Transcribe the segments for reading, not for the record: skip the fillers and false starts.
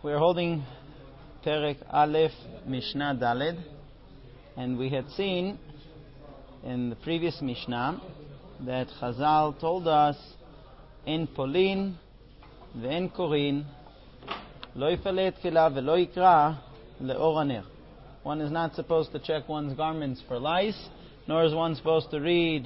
We're holding Perek Aleph Mishnah Daled, and we had seen in the previous Mishnah that Chazal told us in Polin ve'en Korin lo yifaleh tefillah ve'lo yikra le'or haner. One is not supposed to check one's garments for lice, nor is one supposed to read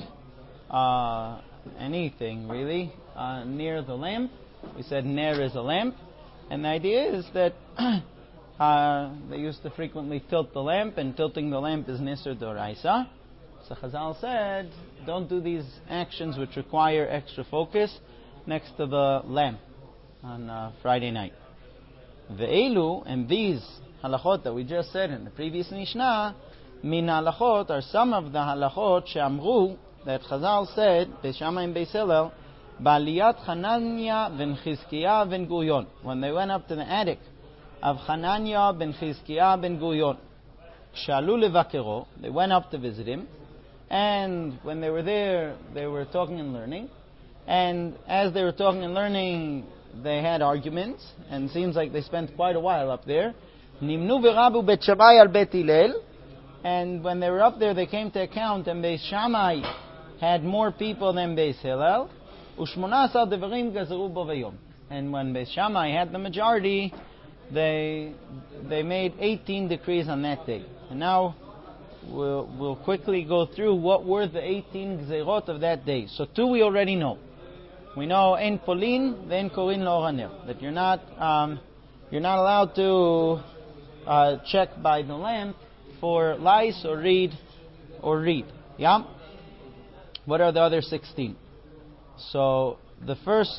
anything really near the lamp. We said ner is a lamp, and the idea is that they used to frequently tilt the lamp, and tilting the lamp is Nisr Doraisa. So Chazal said, don't do these actions which require extra focus next to the lamp on Friday night. Ve'elu, and these halachot that we just said in the previous Mishnah, min halachot are some of the halachot she'amru, that Chazal said, Beis Shammai and Beis Hillel, Ba'aliyat Hanania ben Chizkiah ben Gurion, when they went up to the attic of Hanania ben Chizkiah ben Gurion. Shalu levakero, they went up to visit him, and when they were there, they were talking and learning. And as they were talking and learning, they had arguments, and it seems like they spent quite a while up there. Nimnu v'rabu bet Shammai al bet Hillel, and when they were up there, they came to account, and Beis Shammai had more people than Beis Hillel. Ushmonasar devarim gazeru bo vayom. And when Beis Shammai had the majority, they made 18 decrees on that day. And now we'll quickly go through what were the 18 gzerot of that day. So 2 we already know. We know en polin ve'en korin le'or haner, that you're not allowed to check by the lamp for lice or read. Yeah. What are the other 16? So the first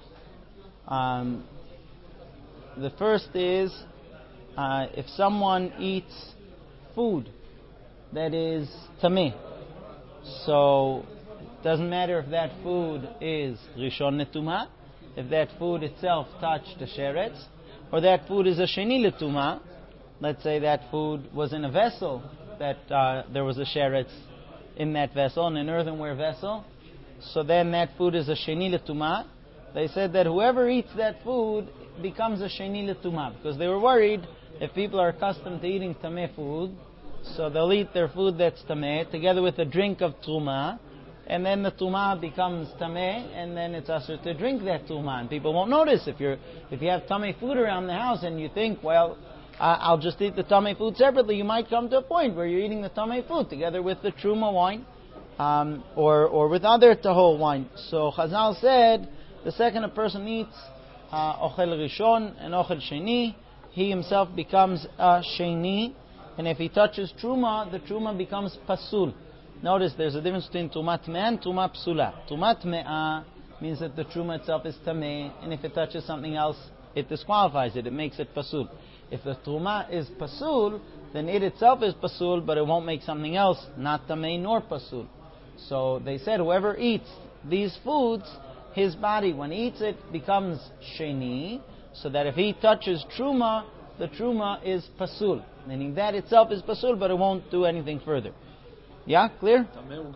is if someone eats food that is tameh. So it doesn't matter if that food is rishon letuma, if that food itself touched the sheretz, or that food is a sheni letuma. Let's say that food was in a vessel that there was a sheretz in that vessel, in an earthenware vessel. So then that food is a sheni letuma. They said that whoever eats that food becomes a sheni letuma, because they were worried if people are accustomed to eating tameh food, so they'll eat their food that's tameh together with a drink of truma, and then the truma becomes tameh, and then it's usher to drink that truma, and people won't notice. If you have tameh food around the house and you think, well, I'll just eat the tameh food separately, you might come to a point where you're eating the tameh food together with the truma wine, or with other tahor wine. So Chazal said, the second a person eats ochel rishon and ochel sheni, he himself becomes a sheni, and if he touches truma, the truma becomes pasul. Notice there's a difference between trumat me'ah and trumat psula. Trumat me'ah means that the truma itself is tameh, and if it touches something else, it disqualifies it. It makes it pasul. If the truma is pasul, then it itself is pasul, but it won't make something else not tameh nor pasul. So they said whoever eats these foods, his body, when he eats it, becomes sheni, so that if he touches truma, the truma is pasul, meaning that itself is pasul, but it won't do anything further. Yeah, clear?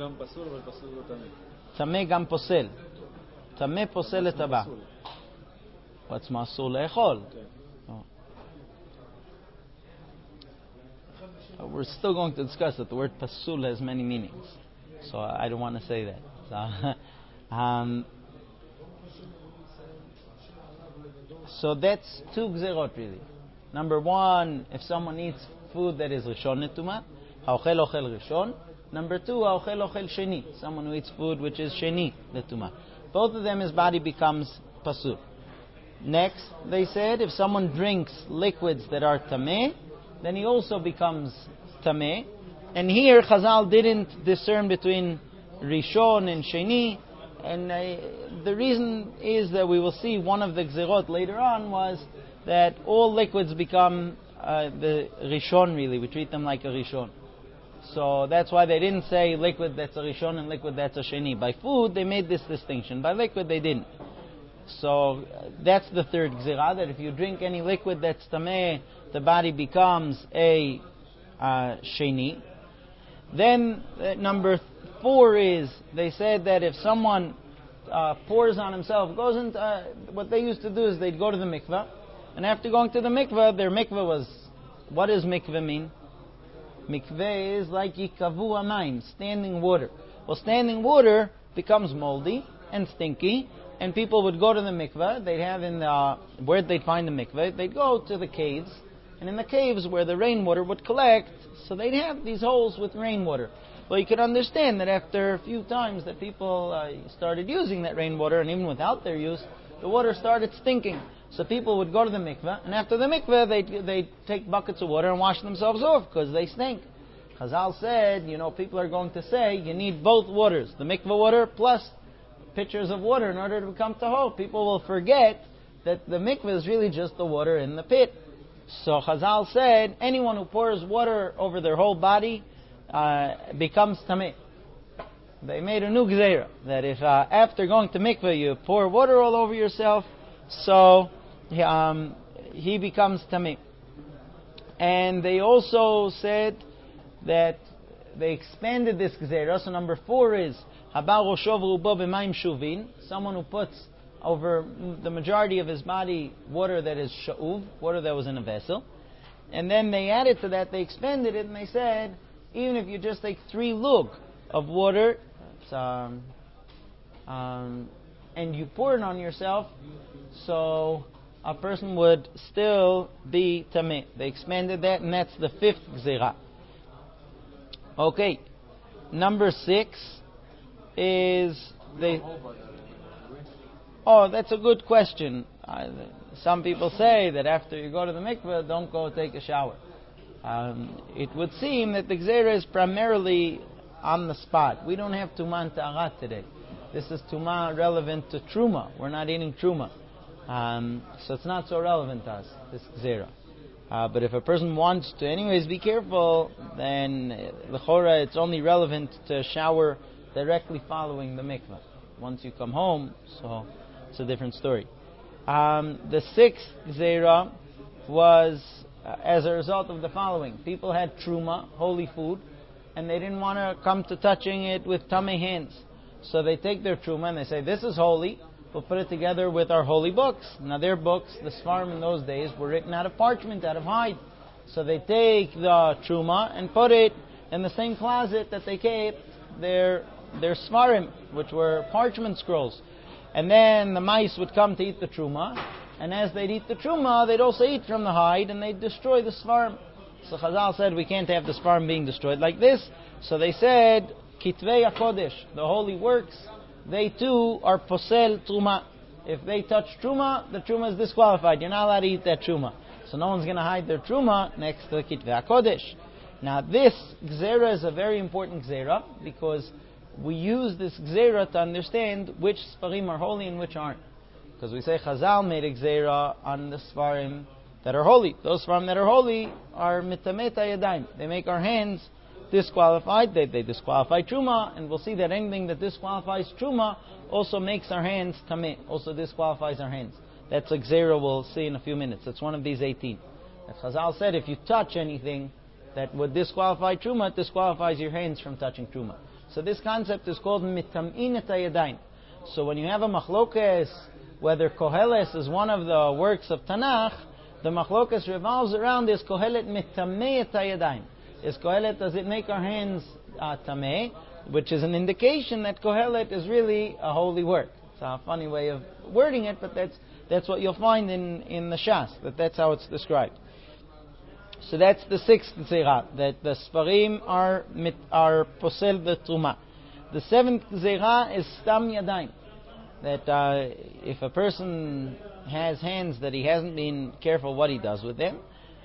Tameh gam posel. Tameh posel etaba. What's masul le'echol? We're still going to discuss that the word pasul has many meanings, so I don't want to say that. So that's 2 gzerot really. Number 1, if someone eats food that is rishon letuma, ha'ochel ochel rishon. Number 2, ha'ochel ochel sheni, someone who eats food which is sheni letuma. Both of them, his body becomes pasul. Next, they said if someone drinks liquids that are tameh, then he also becomes tameh. And here Chazal didn't discern between rishon and sheni, and the reason is that we will see one of the gzerot later on was that all liquids become the rishon really. We treat them like a rishon. So that's why they didn't say liquid that's a rishon and liquid that's a sheni. By food they made this distinction. By liquid they didn't. So that's the third gzerah, that if you drink any liquid that's tameh, the body becomes a sheni. Then number 4 is, they said that if someone pours on himself, goes into what they used to do is they'd go to the mikveh, and after going to the mikveh, their mikveh was, what does mikveh mean? Mikveh is like yikavu amayim, standing water. Well, standing water becomes moldy and stinky, and people would go to the mikveh. They'd have where they'd find the mikveh? They'd go to the caves, and in the caves where the rainwater would collect, so they'd have these holes with rainwater. Well, you can understand that after a few times that people started using that rainwater, and even without their use, the water started stinking. So people would go to the mikveh, and after the mikveh, they'd take buckets of water and wash themselves off because they stink. Chazal said, people are going to say you need both waters, the mikveh water plus pitchers of water in order to become tahor. People will forget that the mikveh is really just the water in the pit. So Chazal said anyone who pours water over their whole body becomes tameh. They made a new gzeira that if after going to mikveh you pour water all over yourself, so he becomes tameh. And they also said that they expanded this gzeira. So number 4 is Habar Rosho v'rubo b'mayim shuvin, someone who puts over the majority of his body water that is sha'uv, water that was in a vessel. And then they added to that, they expanded it, and they said, even if you just take 3 lug of water, and you pour it on yourself, so a person would still be tameh. They expanded that, and that's the 5th gzeira. Okay, number 6 is that's a good question. Some people say that after you go to the mikveh, don't go take a shower. It would seem that the gzeira is primarily on the spot. We don't have Tumah and Ta'arat today. This is Tumah relevant to Truma. We're not eating Truma. So it's not so relevant to us, this gzeira. But if a person wants to anyways be careful, then l'chora it's only relevant to shower directly following the mikveh. Once you come home, so it's a different story. The 6th gzeira was as a result of the following. People had truma, holy food, and they didn't want to come to touching it with tameh hands. So they take their truma and they say, this is holy, we'll put it together with our holy books. Now their books, the Sfarim in those days, were written out of parchment, out of hide. So they take the truma and put it in the same closet that they kept their Sfarim, which were parchment scrolls. And then the mice would come to eat the truma, and as they'd eat the truma, they'd also eat from the hide, and they'd destroy the Sfarim. So Chazal said, we can't have the Sfarim being destroyed like this. So they said, Kitvei HaKodesh, the holy works, they too are posel truma. If they touch truma, the truma is disqualified. You're not allowed to eat that truma. So no one's going to hide their truma next to the Kitvei HaKodesh. Now this gzeira is a very important gzeira, because we use this gzeira to understand which Sfarim are holy and which aren't. Because we say Chazal made a gzeira on the Sfarim that are holy. Those Sfarim that are holy are mitamet hayadayim. They make our hands disqualified. They disqualify Truma, and we'll see that anything that disqualifies Truma also makes our hands tameh, also disqualifies our hands. That's a gzeira we'll see in a few minutes. That's one of these 18. As Chazal said, if you touch anything that would disqualify Truma, it disqualifies your hands from touching Truma. So this concept is called mitam'in et hayadayim. So when you have a machlokes, whether Koheles is one of the works of Tanakh, the machlokes revolves around is Kohelet mitameh et hayadayim. Is Kohelet, does it make our hands tameh? Which is an indication that Kohelet is really a holy work. It's a funny way of wording it, but that's what you'll find in the Shas, that's how it's described. So that's the 6th gzeira, that the Sfarim are posel b'truma. The 7th gzeira is stam yadayim, that if a person has hands that he hasn't been careful what he does with them,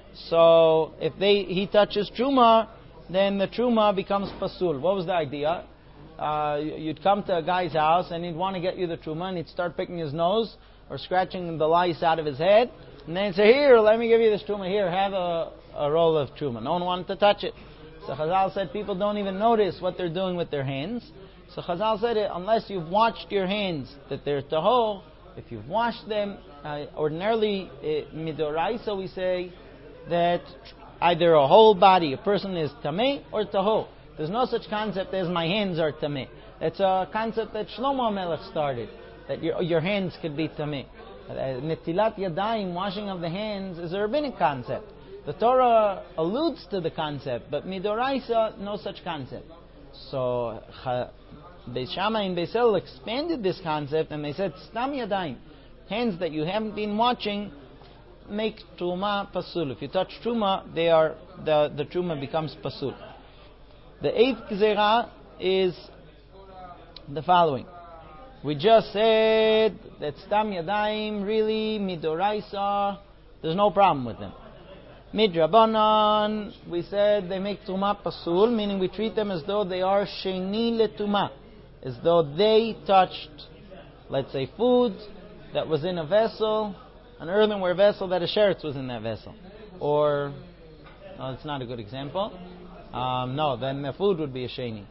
so if he touches truma, then the truma becomes pasul. What was the idea? You'd come to a guy's house and he'd want to get you the truma, and he'd start picking his nose or scratching the lice out of his head, and then he'd say, here, let me give you this truma, here, have a roll of truma. No one wanted to touch it. So Chazal said people don't even notice what they're doing with their hands. So Chazal said, unless you've washed your hands, that they're tahor. If you've washed them, ordinarily, midoraisa, we say that either a whole body, a person is tameh or tahor. There's no such concept as my hands are tameh. It's a concept that Shlomo Melech started, that your hands could be tameh. Netilat yadayim, washing of the hands, is a rabbinic concept. The Torah alludes to the concept, but midoraisa, no such concept. So Beis Shammai and Beis Hillel expanded this concept, and they said, stam yadayim, hands that you haven't been washing, make truma pasul. If you touch truma, the truma becomes pasul. The eighth gzera is the following. We just said that stam yadayim, really, midoraisa, there's no problem with them. Midrabanan, we said they make truma pasul, meaning we treat them as though they are sheni letuma, as though they touched, let's say, food that was in a vessel, an earthenware vessel that a sheretz was in that vessel. Or, no, it's not a good example. No, then the food would be a sheni.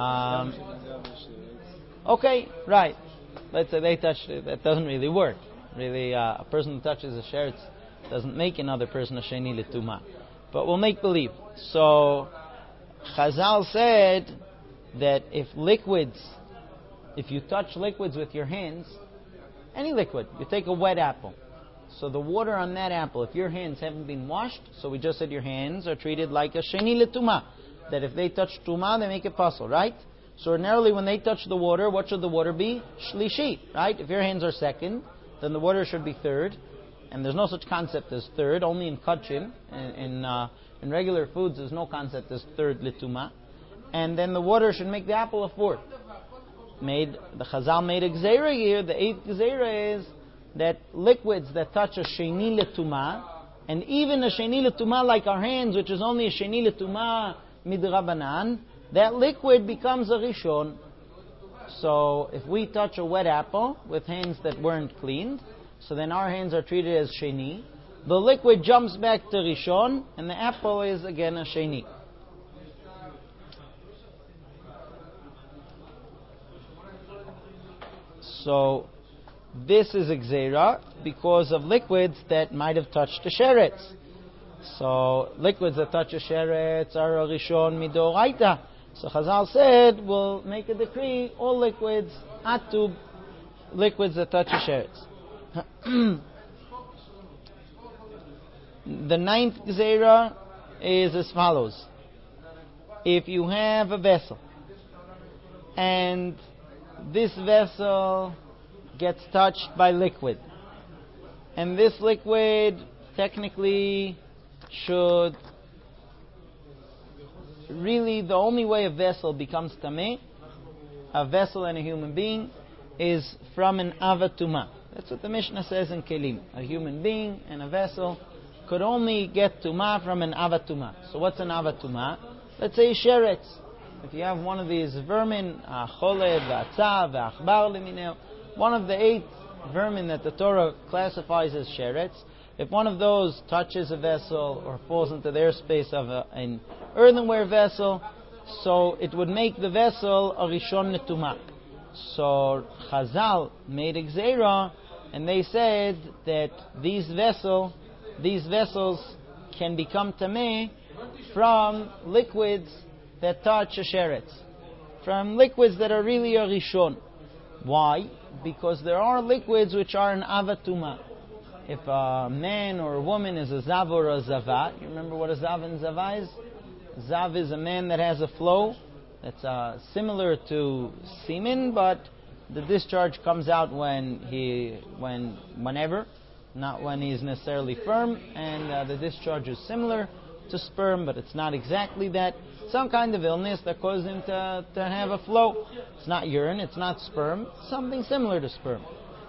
Okay, right. Let's say they touched it. That doesn't really work. Really, a person who touches a sheretz doesn't make another person a sheni letuma. But we'll make believe. So, Chazal said that if you touch liquids with your hands, any liquid, you take a wet apple. So the water on that apple, if your hands haven't been washed, so we just said your hands are treated like a sheni letuma, that if they touch tuma, they make it pasul, right? So ordinarily when they touch the water, what should the water be? Shlishi, right? If your hands are second, then the water should be third. And there's no such concept as third, only in kachim. In regular foods, there's no concept as third letuma. And then the water should make the apple a fourth. The Chazal made a gzeira here. The eighth gzeira is that liquids that touch a sheni letuma, and even a sheni letuma like our hands, which is only a sheni letuma midrabanan, that liquid becomes a rishon. So if we touch a wet apple with hands that weren't cleaned, so then our hands are treated as sheni. The liquid jumps back to rishon, and the apple is again a sheni. So this is a gzeira because of liquids that might have touched the sheretz. So liquids that touch a sheretz are a rishon midoraita. So Chazal said, we'll make a decree, all liquids, atub, liquids that touch a sheretz. The ninth gzeira is as follows. If you have a vessel, and this vessel gets touched by liquid, and this liquid technically should really, the only way a vessel becomes tameh, a vessel and a human being, is from an avatuma. That's what the Mishnah says in Kelim. A human being and a vessel could only get tuma from an avatuma. So what's an avatuma? Let's say sheretz. If you have one of these vermin, choled, v'atzav, v'achbar lemineo, one of the 8 vermin that the Torah classifies as sheretz, if one of those touches a vessel or falls into the airspace of an earthenware vessel, so it would make the vessel a rishon netuma. So Chazal made a gzeira, and they said that these vessels can become tameh from liquids that touch a sheretz, from liquids that are really a rishon. Why? Because there are liquids which are an avatuma. If a man or a woman is a zav or a zava, you remember what a zav and zava is? Zav is a man that has a flow that's similar to semen, but the discharge comes out whenever, not when he's necessarily firm, and the discharge is similar to sperm, but it's not exactly that. Some kind of illness that causes him to have a flow. It's not urine, it's not sperm, something similar to sperm.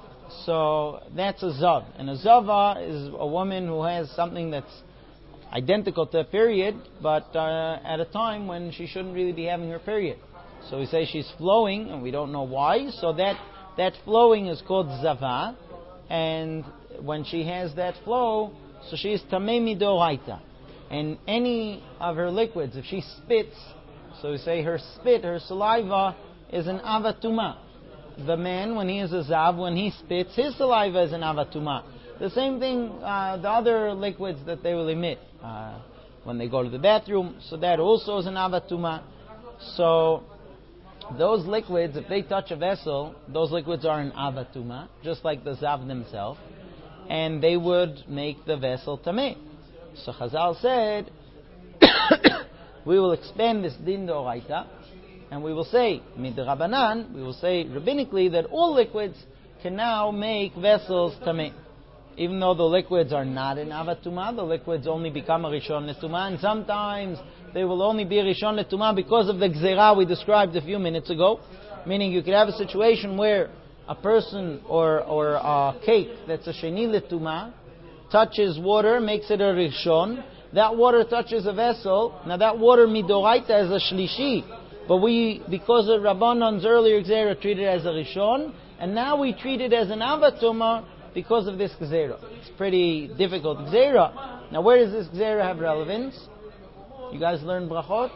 So that's a zav. And a zava is a woman who has something that's identical to a period, but at a time when she shouldn't really be having her period. So we say she's flowing, and we don't know why. So that flowing is called zava, and when she has that flow, so she is tameh midoraita. And any of her liquids, if she spits, so we say her spit, her saliva, is an avatuma. The man, when he is a zav, when he spits, his saliva is an avatuma. The same thing, the other liquids that they will emit when they go to the bathroom, so that also is an avatuma. So those liquids, if they touch a vessel, those liquids are an avatuma, just like the zav themselves, and they would make the vessel tameh. So Chazal said, we will expand this din d'oraita, and we will say, midrabanan, we will say rabbinically that all liquids can now make vessels tameh. Even though the liquids are not in avatuma, the liquids only become a rishon letuma, and sometimes they will only be a rishon letuma because of the gzera we described a few minutes ago. Meaning you could have a situation where a person or a cake that's a sheni letuma touches water, makes it a rishon. That water touches a vessel. Now that water midoraita is a shlishi, but we, because of Rabbanon's earlier gzera, treat it as a rishon, and now we treat it as an avatuma because of this gzera. It's pretty difficult gzera. Now where does this gzera have relevance? You guys learn brachot?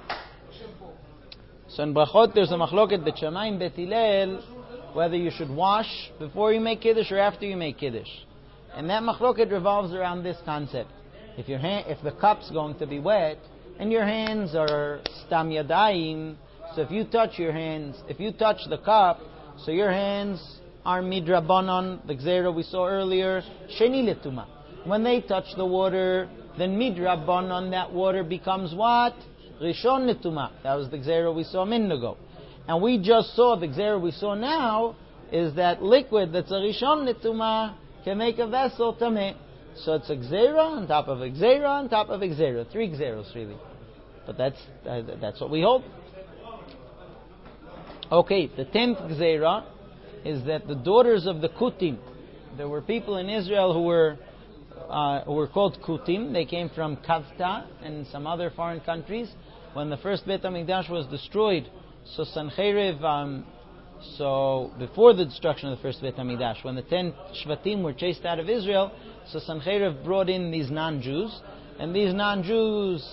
So in brachot there's a machloket Bet Shammai and Bet Hillel whether you should wash before you make kiddush or after you make kiddush. And that machloket revolves around this concept. If the cup's going to be wet and your hands are stam yadayim, so if you touch your hands, if you touch the cup, so your hands are midrabanon, the gzera we saw earlier, sheni letuma. When they touch the water, then midrabanon, that water becomes what? Rishon letuma. That was the gzera we saw a minute ago. And we just saw the gzera we saw now is that liquid that's a rishon letuma can make a vessel tameh. So it's a gzera on top of a gzera on top of a gzera. 3 gzeros really. But that's what we hold. Okay, the 10th gzera is that the daughters of the Kutim, there were people in Israel who were called Kutim. They came from Kavta and some other foreign countries. When the first Beit HaMikdash was destroyed, so Sancheriv, so before the destruction of the first Beit HaMikdash, when the 10 Shvatim were chased out of Israel, so Sancheriv brought in these non-Jews, and these non-Jews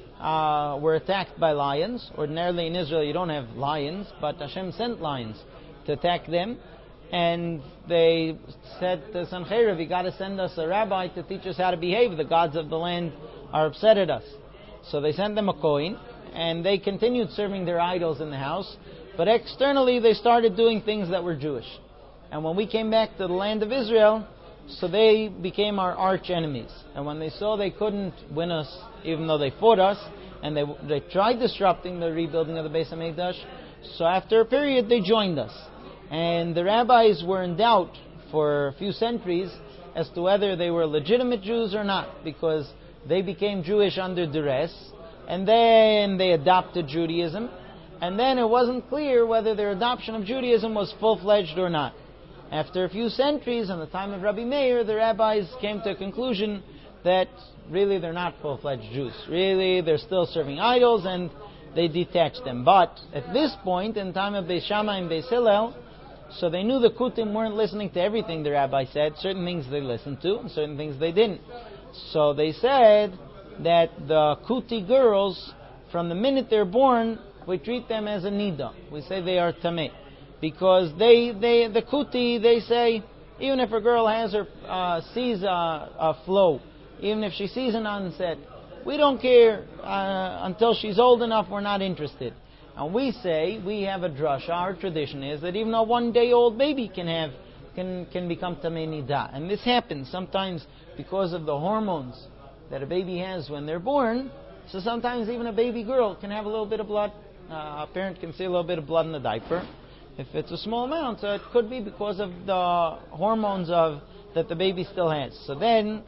were attacked by lions. Ordinarily in Israel you don't have lions, but Hashem sent lions to attack them, and they said to Sancheriv, you got to send us a rabbi to teach us how to behave. The gods of the land are upset at us. So they sent them a coin, and they continued serving their idols in the house, but externally they started doing things that were Jewish. And when we came back to the land of Israel, so they became our arch enemies. And when they saw they couldn't win us, even though they fought us, and they tried disrupting the rebuilding of the Beis HaMikdash, so after a period they joined us. And the rabbis were in doubt for a few centuries as to whether they were legitimate Jews or not, because they became Jewish under duress, and then they adopted Judaism, and then it wasn't clear whether their adoption of Judaism was full-fledged or not. After a few centuries, in the time of Rabbi Meir, the rabbis came to a conclusion that really they're not full-fledged Jews. Really, they're still serving idols, and they detached them. But at this point, in the time of Beis Shammai and Beis Hillel, so they knew the Kutim weren't listening to everything the rabbi said. Certain things they listened to, and certain things they didn't. So they said that the Kuti girls, from the minute they're born, we treat them as a nida. We say they are tameh. Because the Kuti, they say, even if a girl has sees a flow, even if she sees an onset, we don't care until she's old enough, we're not interested. And we say, we have a drasha, our tradition is that even a 1-day-old baby can become tamei nida. And this happens sometimes because of the hormones that a baby has when they're born. So sometimes even a baby girl can have a little bit of blood. A parent can see a little bit of blood in the diaper. If it's a small amount, so it could be because of the hormones that the baby still has. So then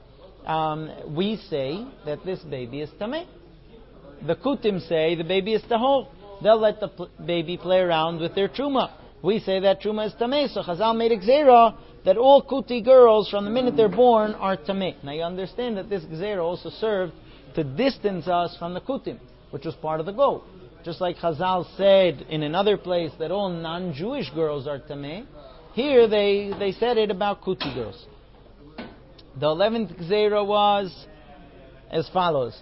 we say that this baby is tameh. The Kutim say the baby is tahor. They'll let the baby play around with their truma. We say that truma is tameh. So Chazal made a gzera that all Kuti girls, from the minute they're born, are tameh. Now you understand that this gzera also served to distance us from the Kutim, which was part of the goal. Just like Chazal said in another place that all non-Jewish girls are tameh, here they said it about Kuti girls. The 11th gzera was as follows.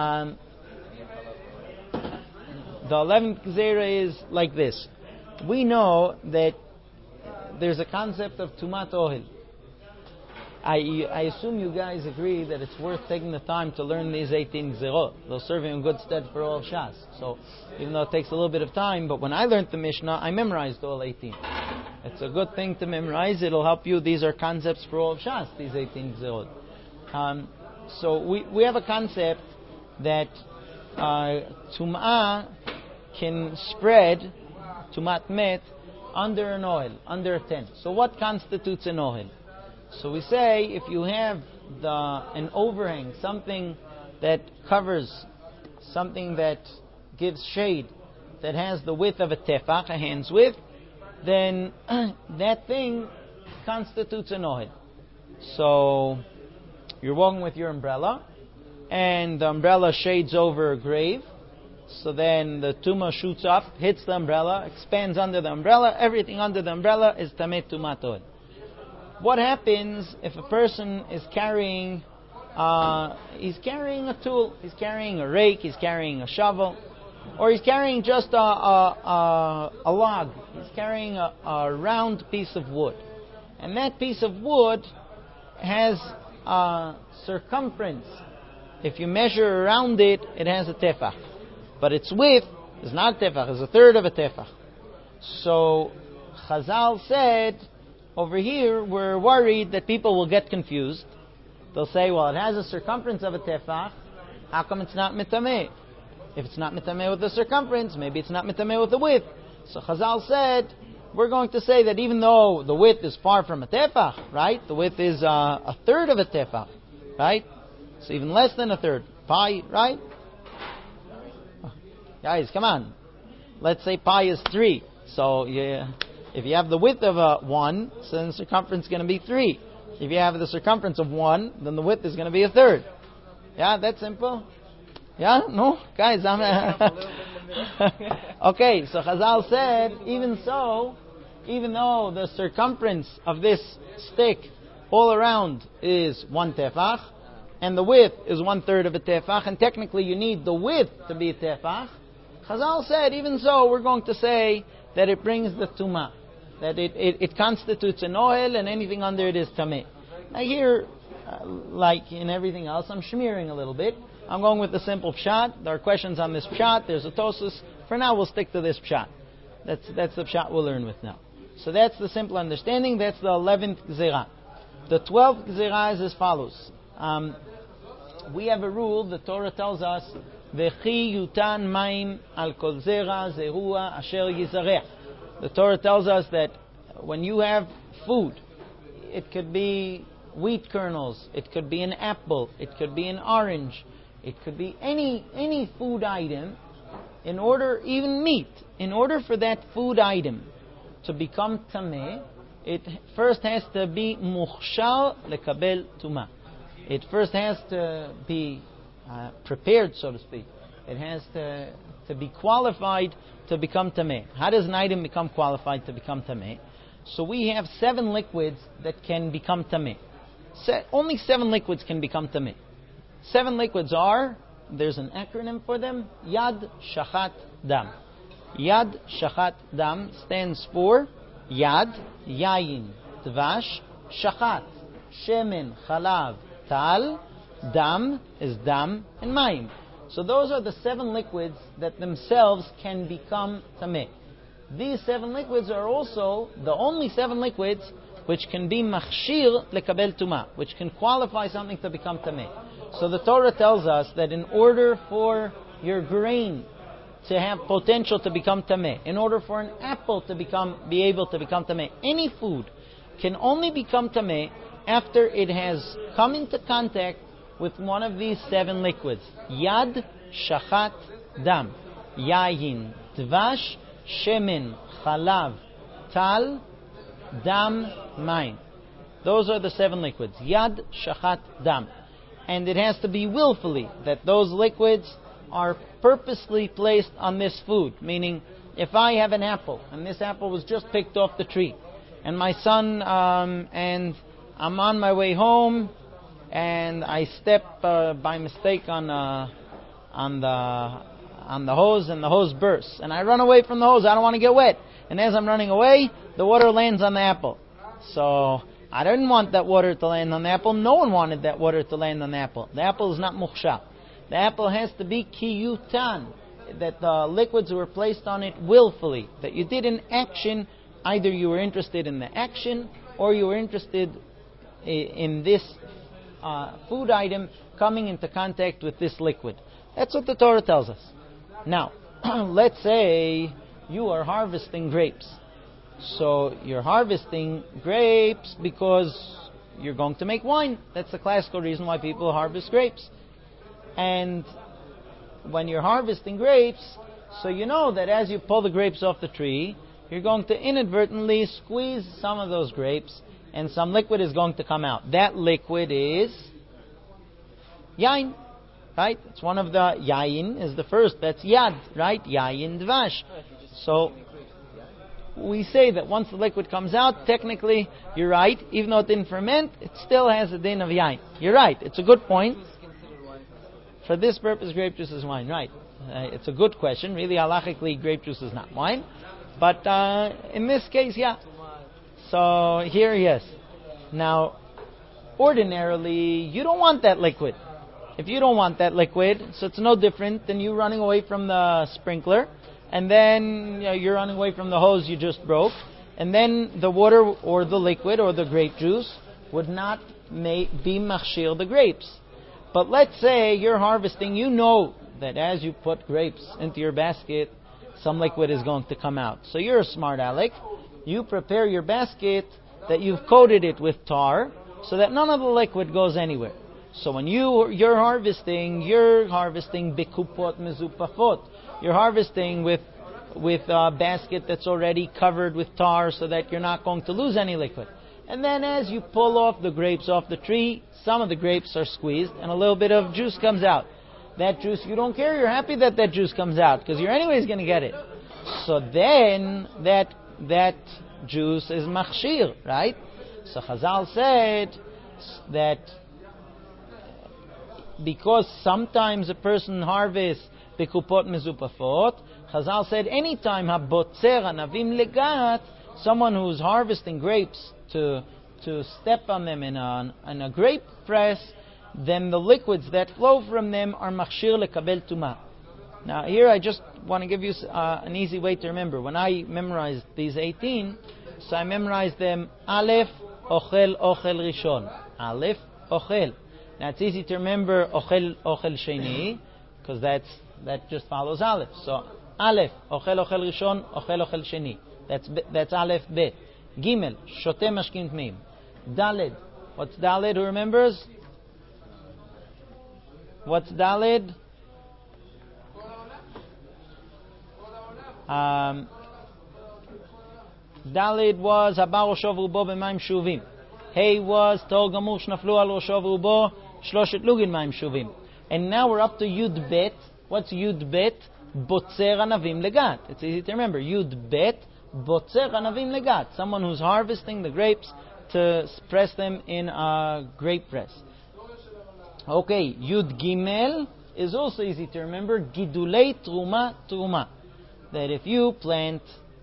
The 11th gzera is like this. We know that there's a concept of tumat ohel. I assume you guys agree that it's worth taking the time to learn these 18 Gzerot. They'll serve you in good stead for all of Shas. So, even though it takes a little bit of time, but when I learned the Mishnah, I memorized all 18. It's a good thing to memorize. It'll help you. These are concepts for all of Shas, these 18 Gzerot. So, we have a concept that Tum'ah can spread, Tumat Met, under an oil, under a tent. So what constitutes an oil? So we say if you have an overhang, something that covers, something that gives shade, that has the width of a tefach, a hand's width, then that thing constitutes an oil. So you're walking with your umbrella, and the umbrella shades over a grave. So then the tumah shoots up, hits the umbrella, expands under the umbrella. Everything under the umbrella is tameh tumat oil. What happens if a person is carrying, he's carrying a tool, he's carrying a rake, he's carrying a shovel, or he's carrying just a log, he's carrying a round piece of wood. And that piece of wood has a circumference. If you measure around it, it has a tefach. But its width is not tefach, it's a third of a tefach. So Chazal said, over here, we're worried that people will get confused. They'll say, well, it has a circumference of a tefach, how come it's not mitameh? If it's not mitameh with the circumference, maybe it's not mitameh with the width. So Chazal said, we're going to say that even though the width is far from a tefach, right? The width is a third of a tefach, right? So even less than a third. Pi, right? Guys, come on. Let's say pi is 3. So if you have the width of 1, so then the circumference is going to be 3. If you have the circumference of 1, then the width is going to be a third. Yeah, that's simple. Yeah? No? Guys, okay, so Chazal said, even so, even though the circumference of this stick all around is 1 tefach, and the width is 1/3 of a tefach, and technically you need the width to be a tefach, Chazal said, even so, we're going to say that it brings the tumah, that it constitutes an oil, and anything under it is tameh. Now here, like in everything else, I'm shmearing a little bit. I'm going with the simple pshat. There are questions on this pshat. There's a tosus. For now, we'll stick to this pshat. That's the pshat we'll learn with now. So that's the simple understanding. That's the 11th gzera. The 12th gzera is as follows. We have a rule. The Torah tells us, V'chi yutan maim al kol zera zerua asher yizarech. The Torah tells us that when you have food, it could be wheat kernels, it could be an apple, it could be an orange, it could be any food item, even meat, in order for that food item to become tameh, it first has to be mukhshar lekabel tumah. It first has to be prepared, so to speak. It has to be qualified to become tameh. How does an item become qualified to become tameh? So we have 7 liquids that can become tameh. Only 7 liquids can become tameh. 7 liquids are, there's an acronym for them, Yad, Shachat, Dam. Yad, Shachat, Dam stands for Yad, Yayin, Dvash, Shachat, Shemen, Chalav, Tal, Dam is Dam, and Mayim. So those are the 7 liquids that themselves can become tameh. These 7 liquids are also the only 7 liquids which can be machshir lekabel tumah, which can qualify something to become tameh. So the Torah tells us that in order for your grain to have potential to become tameh, in order for an apple to be able to become tameh, any food can only become tameh after it has come into contact with one of these 7 liquids. Yad, Shachat, Dam. Yayin, Dvash, Shemen, Chalav, Tal, Dam, Mayim. Those are the 7 liquids. Yad, Shachat, Dam. And it has to be willfully that those liquids are purposely placed on this food. Meaning, if I have an apple, and this apple was just picked off the tree, and my son, and I'm on my way home, and I step by mistake on the hose, and the hose bursts, and I run away from the hose. I don't want to get wet, and as I'm running away, the water lands on the apple. So I didn't want that water to land on the apple. No one wanted that water to land on the apple. The apple is not mukhshab. The apple has to be kiyutan, that the liquids were placed on it willfully, that you did an action, either you were interested in the action or you were interested in this food item coming into contact with this liquid. That's what the Torah tells us. Now, let's say you are harvesting grapes. So you're harvesting grapes because you're going to make wine. That's the classical reason why people harvest grapes. And when you're harvesting grapes, so you know that as you pull the grapes off the tree, you're going to inadvertently squeeze some of those grapes and some liquid is going to come out. That liquid is yain, right? It's one of the yain is the first. That's yad, right? Yain dvash. So we say that once the liquid comes out, technically, you're right. Even though it didn't ferment, it still has a din of yain. You're right. It's a good point. For this purpose, grape juice is wine, right? It's a good question. Really, halachically, grape juice is not wine. But in this case, yeah. So here, yes. Now, ordinarily, you don't want that liquid. If you don't want that liquid, so it's no different than you running away from the sprinkler, and then you're running away from the hose you just broke, and then the water or the liquid or the grape juice would not be machshir the grapes. But let's say you're harvesting, you know that as you put grapes into your basket, some liquid is going to come out. So you're a smart aleck. You prepare your basket that you've coated it with tar so that none of the liquid goes anywhere. So when you're harvesting bikupot mezupafot. You're harvesting with a basket that's already covered with tar so that you're not going to lose any liquid. And then as you pull off the grapes off the tree, some of the grapes are squeezed and a little bit of juice comes out. That juice, you don't care, you're happy that juice comes out because you're anyways going to get it. So then that juice is machshir, right? So Chazal said that because sometimes a person harvests bekupot mezupafot, Chazal said anytime habotzer anavim legat, someone who's harvesting grapes to step on them in a grape press, then the liquids that flow from them are machshir lekabel tumah. Now here I just want to give you an easy way to remember. When I memorized these 18, so I memorized them Aleph, Ochel, Rishon. Aleph, Ochel. Now it's easy to remember Ochel, Sheni, because that just follows Aleph. So Aleph, Ochel, Rishon, Ochel, Sheni. That's Aleph, Bet. Gimel, Shote Mashkin Tmeim. Daled. What's Daled? Who remembers? What's Daled? Daled was Habar Rosho V'Rubo B'Mayim Shuvim. Hey was Tol Gamur Shnaflu Al Rosho V'Rubo Shloshet Lugin Mayim Shuvim. And now we're up to Yud Bet. What's Yud Bet? Botzer Anavim Legat. It's easy to remember. Yud Bet Botzer Anavim Legat. Someone who's harvesting the grapes to press them in a grape press. Okay, Yud Gimel is also easy to remember. Gidulei Truma. That if you plant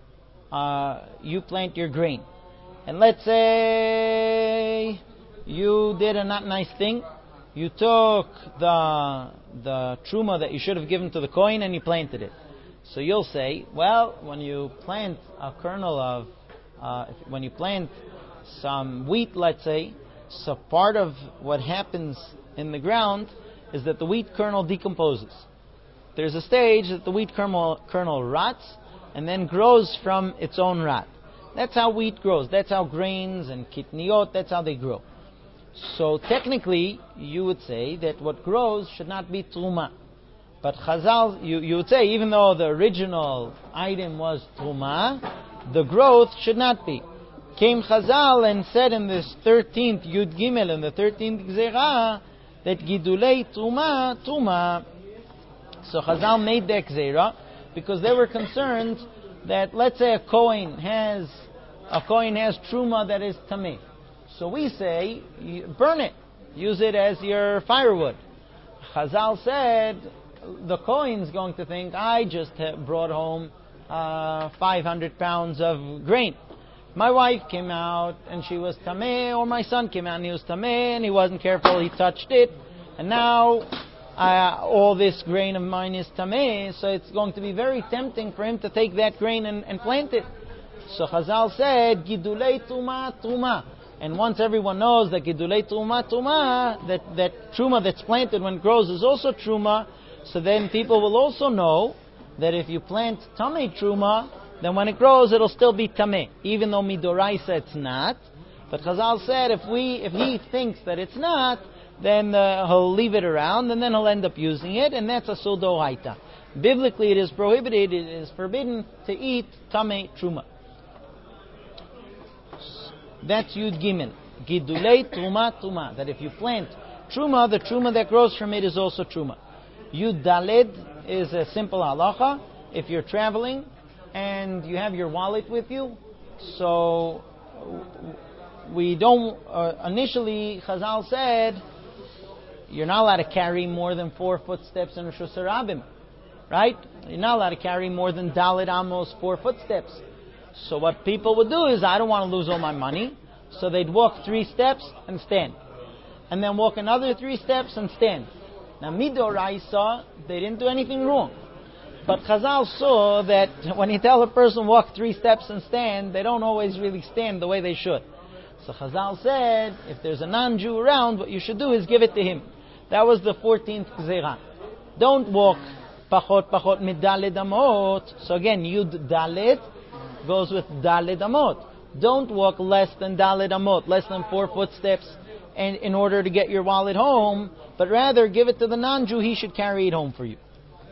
your grain, and let's say you did a not nice thing, you took the truma that you should have given to the kohen and you planted it. So you'll say, well, when you plant a kernel of, when you plant some wheat, let's say, so part of what happens in the ground is that the wheat kernel decomposes. There's a stage that the wheat kernel rots and then grows from its own rot. That's how wheat grows. That's how grains and kitniot, that's how they grow. So technically, you would say that what grows should not be truma. But Chazal, you would say, even though the original item was truma, the growth should not be. Came Chazal and said in this 13th Yud Gimel, in the 13th Gzerah, that Gidulei Truma. So Chazal made the Gzerah because they were concerned that, let's say, a Kohen has Truma that is Tameh. So we say, burn it. Use it as your firewood. Chazal said, the Kohen's going to think, I just brought home 500 pounds of grain. My wife came out and she was tameh, or my son came out and he was tameh and he wasn't careful, he touched it, and now all this grain of mine is tameh, so it's going to be very tempting for him to take that grain and plant it. So Chazal said, Gidulei Tuma, Tuma. And once everyone knows that Gidulei Tuma, Tuma, that Truma that's planted when it grows is also Truma, so then people will also know that if you plant Tameh Truma, then when it grows, it'll still be tameh, even though midoraisa it's not. But Chazal said if he thinks that it's not, then he'll leave it around, and then he'll end up using it, and that's a sudoraita. Biblically, it is prohibited, it is forbidden to eat tameh truma. That's Yud Gimel. Gidulei truma truma. That if you plant truma, the truma that grows from it is also truma. Yud Daled is a simple halacha. If you're traveling and you have your wallet with you, so we don't, initially Chazal said, you're not allowed to carry more than 4 footsteps in Rosh Hashanah, right? You're not allowed to carry more than Dalet Amos, 4 footsteps. So what people would do is, I don't want to lose all my money, so they'd walk 3 steps and stand. And then walk another 3 steps and stand. Now Midoraisa, they didn't do anything wrong. But Chazal saw that when you tell a person walk 3 steps and stand, they don't always really stand the way they should. So Chazal said, if there's a non-Jew around, what you should do is give it to him. That was the 14th Gzera. Don't walk pachot mit daled amot. So again, Yud Daled goes with daled amot. Don't walk less than daled amot, less than 4 footsteps, and in order to get your wallet home, but rather give it to the non-Jew, he should carry it home for you.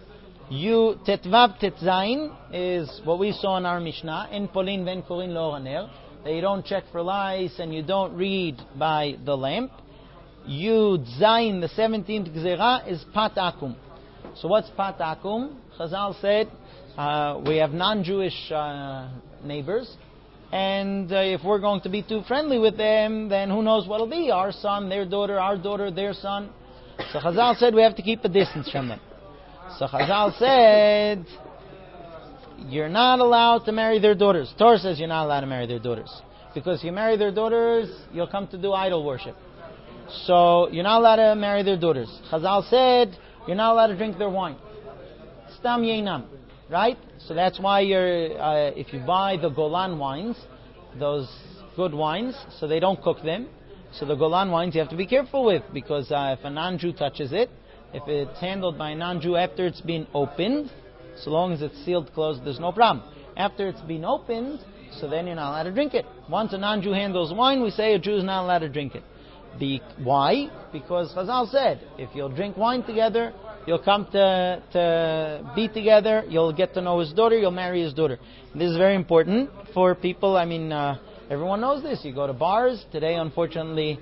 Tetvav Tetzain is what we saw in our Mishnah, in Polin ven Korin lo haner, that you don't check for lice and you don't read by the lamp. Yud Zain, the 17th Gzera, is Pat Akum. So what's Pat Akum? Chazal said, we have non-Jewish neighbors, and if we're going to be too friendly with them, then who knows what it'll be, our son, their daughter, our daughter, their son. So Chazal said we have to keep a distance from them. So Chazal said, you're not allowed to marry their daughters. Torah says you're not allowed to marry their daughters. Because if you marry their daughters, you'll come to do idol worship. So you're not allowed to marry their daughters. Chazal said, you're not allowed to drink their wine. Stam yeinam. Right? So that's why if you buy the Golan wines, those good wines, so they don't cook them. So the Golan wines you have to be careful with, because if a non-Jew touches it, if it's handled by a non-Jew after it's been opened, so long as it's sealed closed, there's no problem. After it's been opened, so then you're not allowed to drink it. Once a non-Jew handles wine, we say a Jew is not allowed to drink it. Why? Because Chazal said, if you'll drink wine together, you'll come to be together, you'll get to know his daughter, you'll marry his daughter. This is very important for people. I mean, everyone knows this. You go to bars. Today, unfortunately,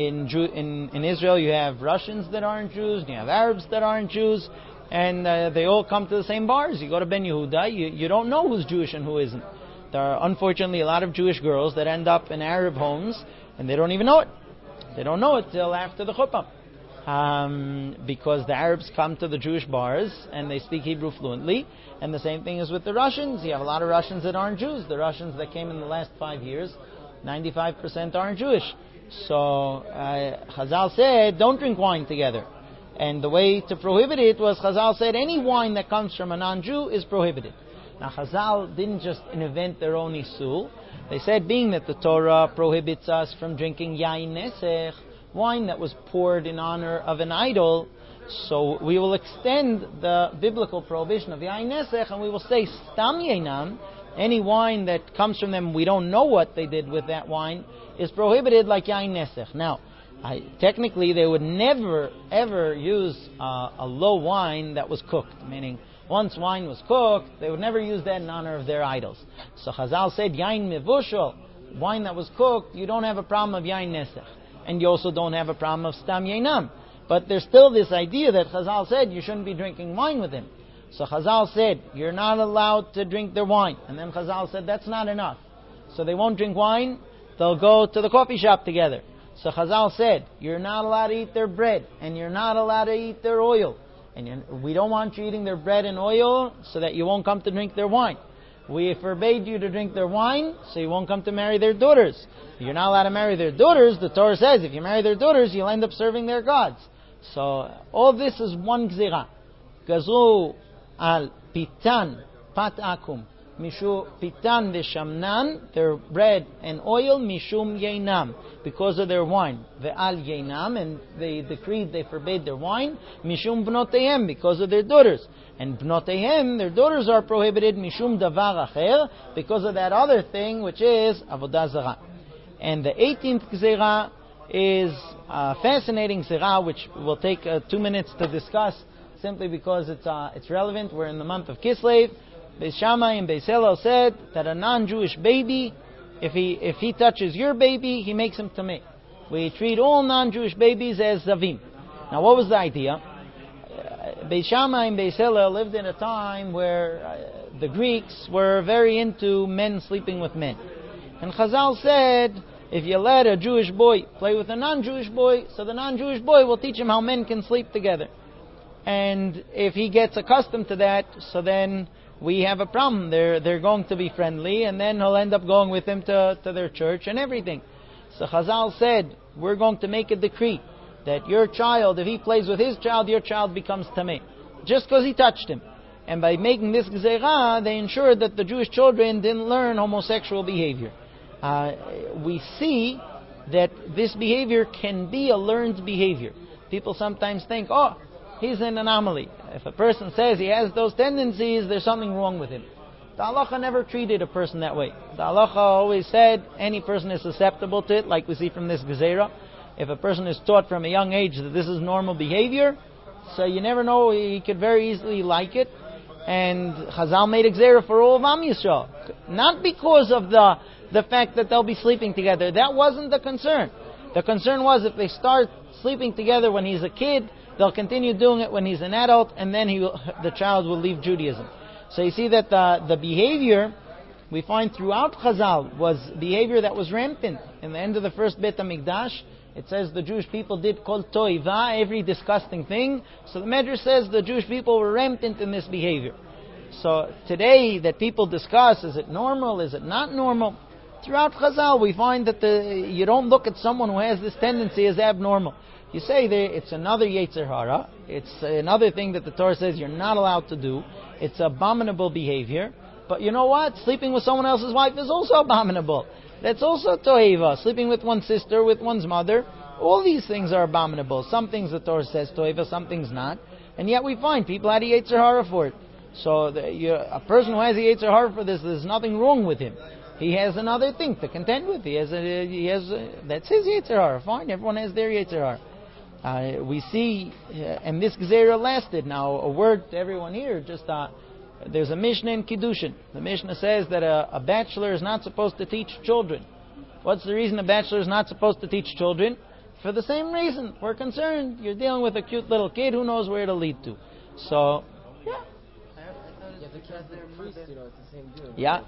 in Israel, you have Russians that aren't Jews, and you have Arabs that aren't Jews, and they all come to the same bars. You go to Ben Yehuda, you don't know who's Jewish and who isn't. There are, unfortunately, a lot of Jewish girls that end up in Arab homes, and they don't even know it. They don't know it till after the chuppah. Because the Arabs come to the Jewish bars and they speak Hebrew fluently, and the same thing is with the Russians. You have a lot of Russians that aren't Jews. The Russians that came in the last 5 years, 95% aren't Jewish. So Chazal said, don't drink wine together. And the way to prohibit it was, Chazal said, any wine that comes from a non-Jew is prohibited. Now Chazal didn't just invent their own isul. They said, being that the Torah prohibits us from drinking yain nesech, wine that was poured in honor of an idol, so we will extend the biblical prohibition of yain nesech, and we will say stam yeinam, any wine that comes from them, we don't know what they did with that wine, is prohibited like yain nesech. Now, technically, they would never ever use a low wine that was cooked, meaning once wine was cooked, they would never use that in honor of their idols. So Chazal said, yain mevushal, wine that was cooked, you don't have a problem of yain nesech. And you also don't have a problem of stam yeinam. But there's still this idea that Chazal said you shouldn't be drinking wine with him. So Chazal said, you're not allowed to drink their wine. And then Chazal said, that's not enough. So they won't drink wine, they'll go to the coffee shop together. So Chazal said, you're not allowed to eat their bread, and you're not allowed to eat their oil. And we don't want you eating their bread and oil so that you won't come to drink their wine. We forbade you to drink their wine, so you won't come to marry their daughters. You're not allowed to marry their daughters. The Torah says if you marry their daughters, you'll end up serving their gods. So all this is one gzira. Gazu al pitan pat akum. Mishu pitan v'shamnan, their bread and oil, mishum yeinam, because of their wine. Ve'al yeinam, and they decreed they forbade their wine, mishum bnotehem, because of their daughters. And bnotehem, their daughters are prohibited, mishum davar acher, because of that other thing, which is avodah zarah. And the 18th gzera is a fascinating gzera, which will take 2 minutes to discuss, simply because it's relevant. We're in the month of Kislev. Beis Shammai and Beis Hillel said that a non-Jewish baby, if he touches your baby, he makes him tameh. We treat all non-Jewish babies as zavim. Now, what was the idea? Beis Shammai and Beis Hillel lived in a time where the Greeks were very into men sleeping with men. And Chazal said, if you let a Jewish boy play with a non-Jewish boy, so the non-Jewish boy will teach him how men can sleep together. And if he gets accustomed to that, so then we have a problem. They're going to be friendly, and then he'll end up going with him to their church and everything. So Chazal said, we're going to make a decree that your child, if he plays with his child, your child becomes tameh, just because he touched him. And by making this gzera, they ensured that the Jewish children didn't learn homosexual behavior. We see that this behavior can be a learned behavior. People sometimes think, oh, he's an anomaly. If a person says he has those tendencies, there's something wrong with him. The halacha never treated a person that way. The halacha always said any person is susceptible to it, like we see from this gezerah. If a person is taught from a young age that this is normal behavior, so you never know, he could very easily like it. And Chazal made a gezerah for all of Am Yisrael. Not because of the fact that they'll be sleeping together. That wasn't the concern. The concern was if they start sleeping together when he's a kid, they'll continue doing it when he's an adult, and then the child will leave Judaism. So you see that the behavior we find throughout Chazal was behavior that was rampant. In the end of the first Beit HaMikdash, it says the Jewish people did kol toiva, every disgusting thing. So the Medrash says the Jewish people were rampant in this behavior. So today that people discuss, is it normal, is it not normal? Throughout Chazal we find that you don't look at someone who has this tendency as abnormal. You say it's another Yetzer Hara, it's another thing that the Torah says you're not allowed to do, it's abominable behavior, but you know what? Sleeping with someone else's wife is also abominable. That's also toeva. Sleeping with one's sister, with one's mother, all these things are abominable. Some things the Torah says toeva, some things not, and yet we find people had a Yetzer Hara for it. So a person who has a Yetzer Hara for this, there's nothing wrong with him. He has another thing to contend with. That's his Yetzer Hara. Fine, everyone has their Yetzer Hara. We see, and this Gezerah lasted. Now, a word to everyone here, there's a Mishnah in Kiddushin. The Mishnah says that a bachelor is not supposed to teach children. What's the reason a bachelor is not supposed to teach children? For the same reason. We're concerned. You're dealing with a cute little kid, who knows where it'll lead to. So, yeah. Yeah,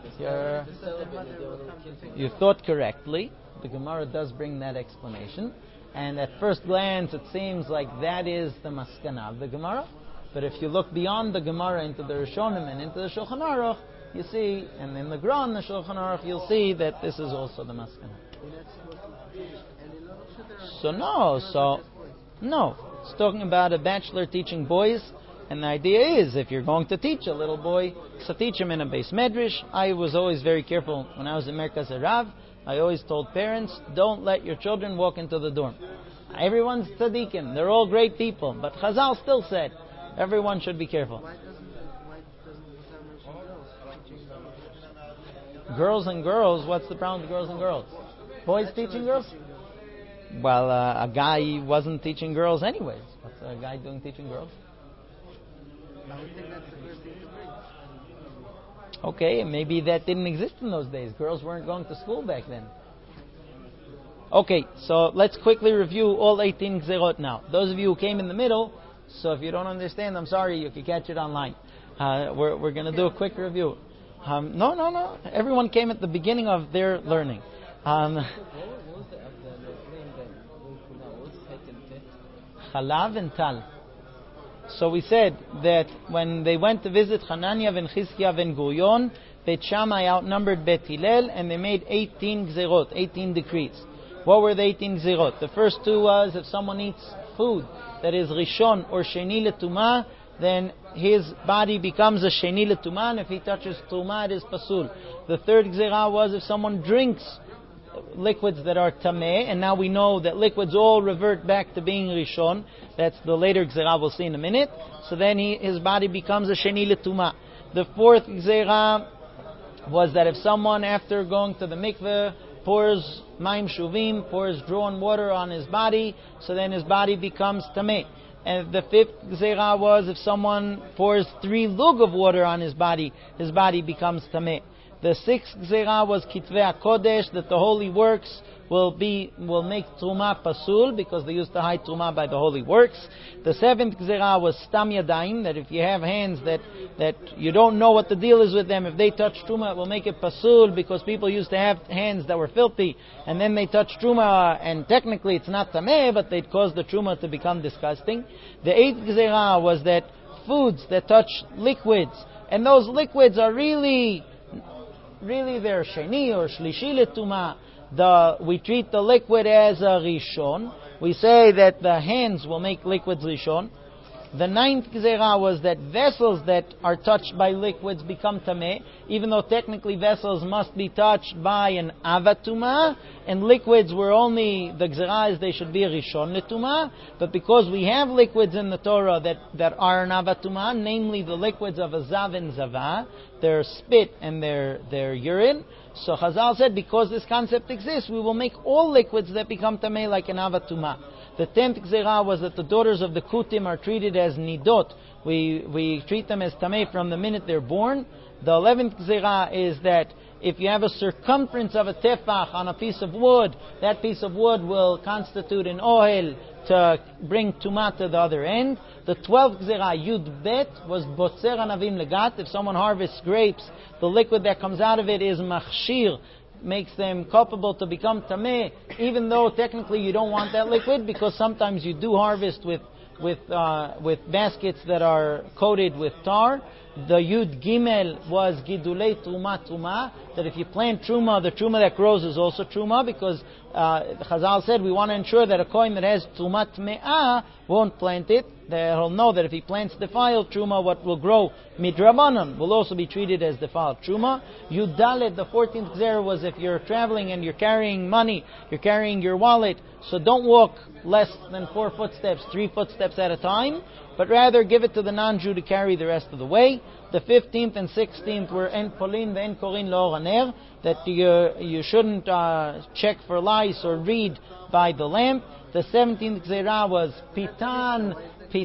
you thought correctly. The Gemara does bring that explanation. And at first glance, it seems like that is the maskana of the Gemara. But if you look beyond the Gemara into the Rishonim and into the Shulchan Aruch, you see, and in the Gra and the Shulchan Aruch, you'll see that this is also the maskana. No. It's talking about a bachelor teaching boys. And the idea is, if you're going to teach a little boy, so teach him in a base medrash. I was always very careful when I was in Merkaz Rav. I always told parents, don't let your children walk into the dorm. Everyone's tzaddikim, they're all great people, but Chazal still said everyone should be careful. Why doesn't Girls and girls, what's the problem with girls and girls? Boys teaching girls? Well, a guy wasn't teaching girls anyways. What's a guy doing teaching girls? I would think that's the first thing to bring. Okay, maybe that didn't exist in those days. Girls weren't going to school back then. Okay, so let's quickly review all 18 Gzerot now. Those of you who came in the middle, so if you don't understand, I'm sorry, you can catch it online. We're going to do a quick review. No. Everyone came at the beginning of their learning. Chalav and Tal. So we said that when they went to visit Hananiah and Chizkiah and Gurion, Beit Shammai outnumbered Beit Hillel, and they made 18 gzerot, 18 decrees. What were the 18 gzerot? The first two was if someone eats food that is rishon or sheni letumah, then his body becomes a sheni letumah, and if he touches tumah, it is pasul. The third gzerah was if someone drinks liquids that are tameh, and now we know that liquids all revert back to being rishon. That's the later gzerah we'll see in a minute. So then his body becomes a sheni letumah. The fourth gzerah was that if someone, after going to the mikveh, pours maim shuvim, pours drawn water on his body, so then his body becomes tameh. And the fifth gzerah was if someone pours 3 lug of water on his body becomes tameh. The sixth gzerah was kitvei HaKodesh, that the holy works will make truma pasul, because they used to hide truma by the holy works. The seventh gzerah was stam yadayim, that if you have hands that you don't know what the deal is with them, if they touch truma, it will make it pasul, because people used to have hands that were filthy, and then they touch truma, and technically it's not tameh, but they'd cause the truma to become disgusting. The eighth gzerah was that foods that touch liquids, and those liquids are really they're sheni or shlishi letuma. We treat the liquid as a rishon. We say that the hands will make liquids rishon. The ninth gzerah was that vessels that are touched by liquids become tameh, even though technically vessels must be touched by an avatuma, and liquids were only, the gzerah is they should be rishon letuma, but because we have liquids in the Torah that are an avatuma, namely the liquids of a zav and zava, their spit and their urine, so Chazal said, because this concept exists, we will make all liquids that become tameh like an avatuma. The 10th gzerah was that the daughters of the kutim are treated as nidot. We treat them as tameh from the minute they're born. The 11th gzerah is that if you have a circumference of a tefach on a piece of wood, that piece of wood will constitute an ohel to bring tumah to the other end. The 12th gzerah, Yud Bet, was botzer anavim legat. If someone harvests grapes, the liquid that comes out of it is machshir, makes them culpable to become tameh, even though technically you don't want that liquid, because sometimes you do harvest with baskets that are coated with tar. The Yud Gimel was Gidulei Truma, that if you plant Truma, the Truma that grows is also Truma, because Chazal said we want to ensure that a kohen that has Trumat Me'ah won't plant it. He'll know that if he plants defiled Truma, what will grow Midrabanan will also be treated as defiled Truma. Yud Dalet, the 14th gzerah, was if you're traveling and you're carrying money, you're carrying your wallet, so don't walk less than 4 footsteps, 3 footsteps at a time, but rather give it to the non-Jew to carry the rest of the way. The 15th and 16th were En Polin ve'en Korin L'or Haner, that you shouldn't check for lice or read by the lamp. The 17th gzerah was Pitan,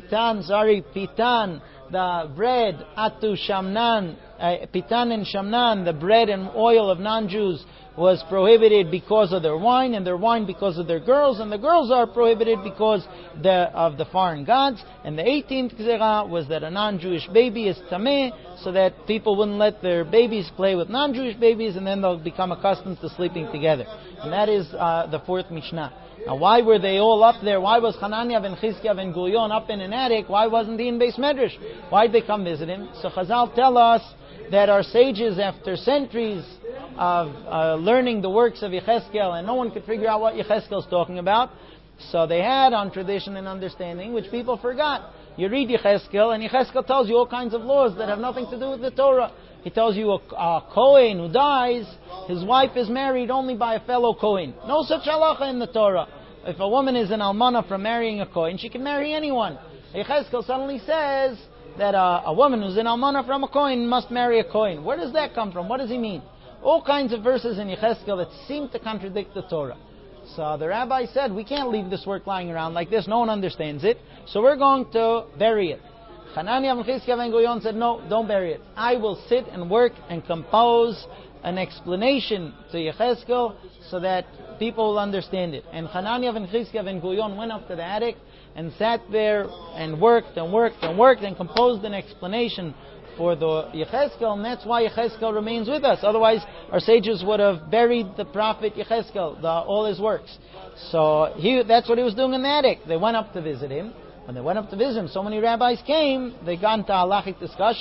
the bread, Atu Shamnan, Pitan and Shamnan, the bread and oil of non-Jews, was prohibited because of their wine, and their wine because of their girls, and the girls are prohibited because of the foreign gods. And the 18th gzerah was that a non-Jewish baby is tameh, so that people wouldn't let their babies play with non-Jewish babies, and then they'll become accustomed to sleeping together. And that is the 4th Mishnah. Now, why were they all up there? Why was Hananiah ben Chizkiah ben Gurion up in an attic? Why wasn't he in Beis Medrash? Why did they come visit him? So Chazal tell us that our sages, after centuries of learning the works of Yechezkel, and no one could figure out what Yechezkel is talking about, so they had on tradition and understanding, which people forgot. You read Yechezkel, and Yechezkel tells you all kinds of laws that have nothing to do with the Torah. He tells you a Kohen who dies, his wife is married only by a fellow Kohen. No such halacha in the Torah. If a woman is an almana from marrying a Kohen, she can marry anyone. Yechezkel suddenly says that a woman who's an almana from a Kohen must marry a Kohen. Where does that come from? What does he mean? All kinds of verses in Yechezkel that seem to contradict the Torah. So the rabbi said, we can't leave this work lying around like this. No one understands it. So we're going to bury it. Hananiah ben Chizkiah ben Gurion said, no, don't bury it. I will sit and work and compose an explanation to Yechezkel so that people will understand it. And Hananiah ben Chizkiah ben Gurion went up to the attic and sat there and worked and composed an explanation for the Yechezkel, and that's why Yechezkel remains with us. Otherwise, our sages would have buried the prophet Yechezkel, all his works. So that's what he was doing in the attic. They went up to visit him. When they went up to visit him, so many rabbis came, they got into a halachic discussion.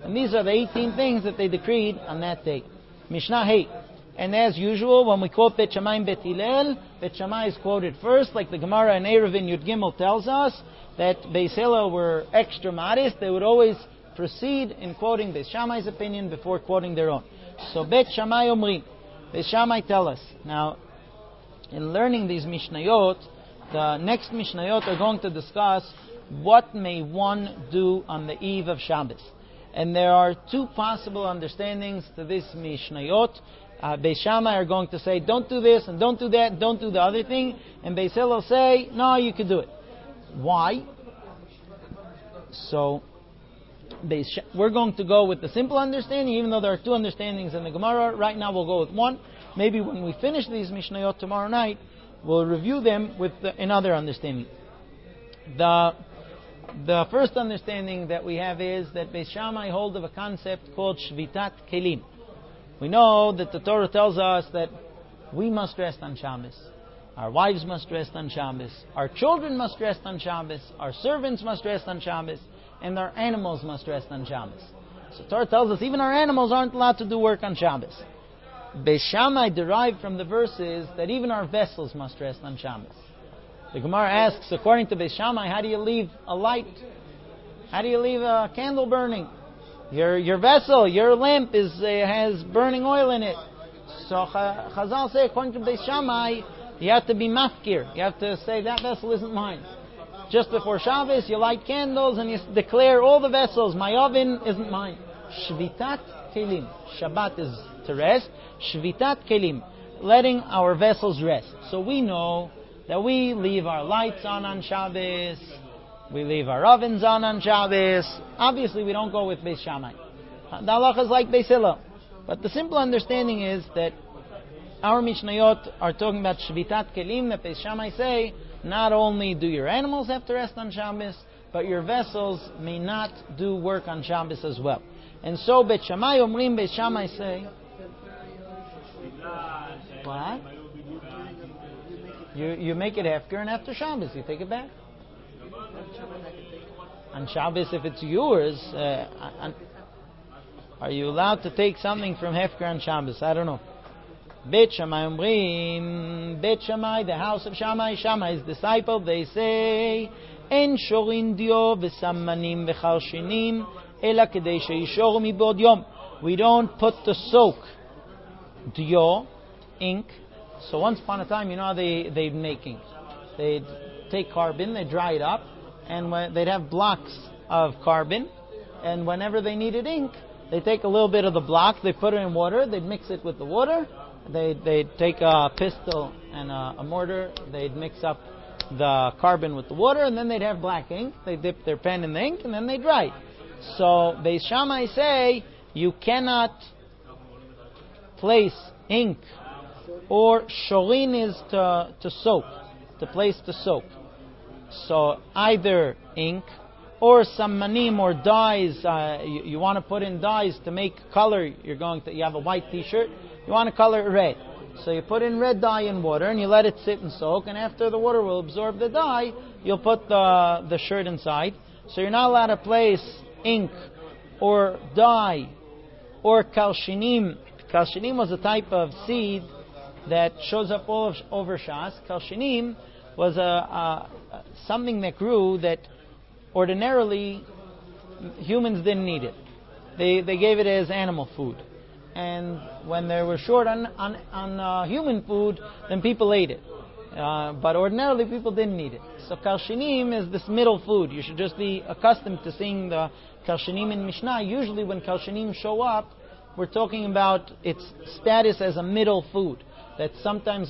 And these are the 18 things that they decreed on that day. Mishnah Hey. And as usual, when we quote Bet Shammai and Bet Hillel, Bet Shammai is quoted first, like the Gemara in Eruvin Yud Gimel tells us, that Beis Hillel were extra modest. They would always proceed in quoting Beis Shammai's opinion before quoting their own. So Bet Shammai Omri. Beis Shammai tell us. Now, in learning these Mishnayot, the next Mishnayot are going to discuss what may one do on the eve of Shabbos. And there are two possible understandings to this Mishnayot. Beis Shammai are going to say, don't do this and don't do that, don't do the other thing. And Beis Hillel say, no, you could do it. Why? So, we're going to go with the simple understanding, even though there are two understandings in the Gemara. Right now we'll go with one. Maybe when we finish these Mishnayot tomorrow night, we'll review them with another understanding. The first understanding that we have is that Beis Shammai hold of a concept called Shvitat Kelim. We know that the Torah tells us that we must rest on Shabbos. Our wives must rest on Shabbos. Our children must rest on Shabbos. Our servants must rest on Shabbos. And our animals must rest on Shabbos. So the Torah tells us even our animals aren't allowed to do work on Shabbos. Beis Shammai derived from the verses that even our vessels must rest on Shabbos. The Gemara asks, according to Beis Shammai, how do you leave a light? How do you leave a candle burning? Your vessel, your lamp has burning oil in it. So Chazal say, according to Beis Shammai, you have to be mafkir. You have to say, that vessel isn't mine. Just before Shabbos, you light candles and you declare all the vessels, my oven isn't mine. Shvitat kelim. Shabbat is to rest. Shvitat kelim. Letting our vessels rest. So we know that we leave our lights on Shabbos. We leave our ovens on Shabbos. Obviously, we don't go with Beis Shammai. The halacha is like Beis Hillel. But the simple understanding is that our Mishnayot are talking about Shvitat Kelim, that Beis Shammai say, not only do your animals have to rest on Shabbos, but your vessels may not do work on Shabbos as well. And so Bet Shammai Omrim, Beis Shammai say, what? You make it hefker, and after Shabbos you take it back. On Shabbos, if it's yours, are you allowed to take something from hefker on Shabbos? I don't know. Bet Shammai Omrim, Bet Shammai, the house of Shammai, Shammai's disciple, they say, En shorin dio v'sammanim v'charshinim, ela kedei sheishor mibod yom. We don't put the soak, dio, ink. So once upon a time, you know how they'd make ink. They'd take carbon, they'd dry it up, and they'd have blocks of carbon, and whenever they needed ink, they'd take a little bit of the block, they'd put it in water, they'd mix it with the water, they'd take a pistol and a mortar, they'd mix up the carbon with the water, and then they'd have black ink, they'd dip their pen in the ink, and then they'd write. So Beis Shammai say, you cannot place ink, or shorin is to soak, to place to soak. So either ink or some manim or dyes. You want to put in dyes to make color. You have a white T-shirt. You want to color it red. So you put in red dye in water and you let it sit and soak. And after the water will absorb the dye, you'll put the shirt inside. So you're not allowed to place ink or dye or kalshinim. Kalshinim was a type of seed that shows up all over Shas. Kalshinim was something that grew that ordinarily humans didn't need it. They gave it as animal food. And when they were short on human food, then people ate it. But ordinarily people didn't need it. So kalshinim is this middle food. You should just be accustomed to seeing the kalshinim in Mishnah. Usually when kalshinim show up, we're talking about its status as a middle food. That sometimes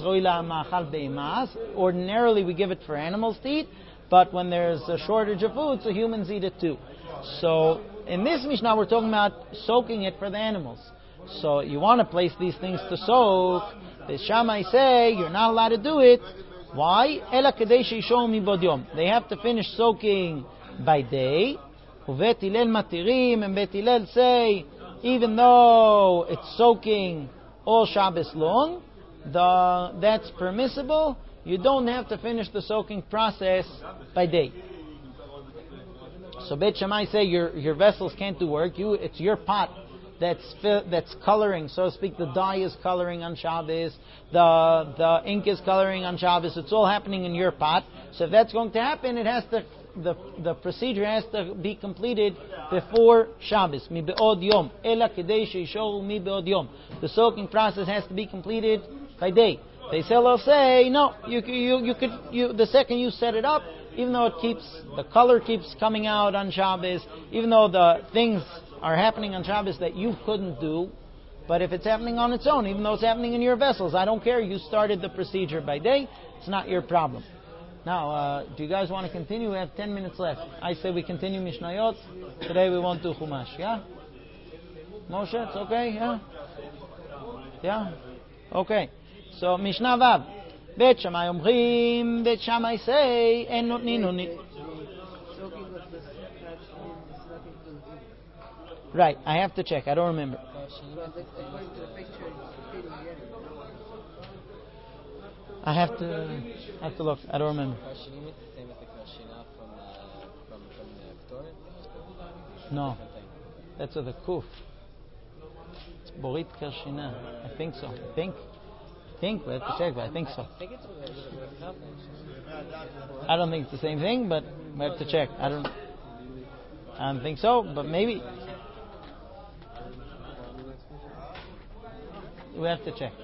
ordinarily we give it for animals to eat, but when there's a shortage of food, so humans eat it too. So in this Mishnah we're talking about soaking it for the animals. So you want to place these things to soak. The Shammai say you're not allowed to do it. Why? Ela kedei sheishor mibod yom. They have to finish soaking by day. Uvet Hillel matirim, and Bet Hillel say even though it's soaking all Shabbos long, that's permissible. You don't have to finish the soaking process by day. So Beit Shammai say your vessels can't do work. It's your pot that's coloring, so to speak. The dye is coloring on Shabbos. The ink is coloring on Shabbos. It's all happening in your pot. So if that's going to happen, it has to the procedure has to be completed before Shabbos. Mi be'od yom. Ela kedei sheishoru mi be'od yom. The soaking process has to be completed by day. They say no. You could the second you set it up, even though the color keeps coming out on Shabbos, even though the things are happening on Shabbos that you couldn't do, but if it's happening on its own, even though it's happening in your vessels, I don't care. You started the procedure by day. It's not your problem. Now, do you guys want to continue? We have 10 minutes left. I say we continue Mishnayot. Today we won't do Chumash. Yeah? Moshe, it's okay? Yeah? Yeah? Okay. So, Mishnah Vav. Beit Shammai Omrim, Beit Shammai say, En notnin. Right, I have to check. I don't remember. I have to look. I don't remember. No, that's with the kuf. It's borit kershina. I think so. I think we have to check, but I think so. I don't think it's the same thing, but we have to check. I don't think so, but maybe. We have to check.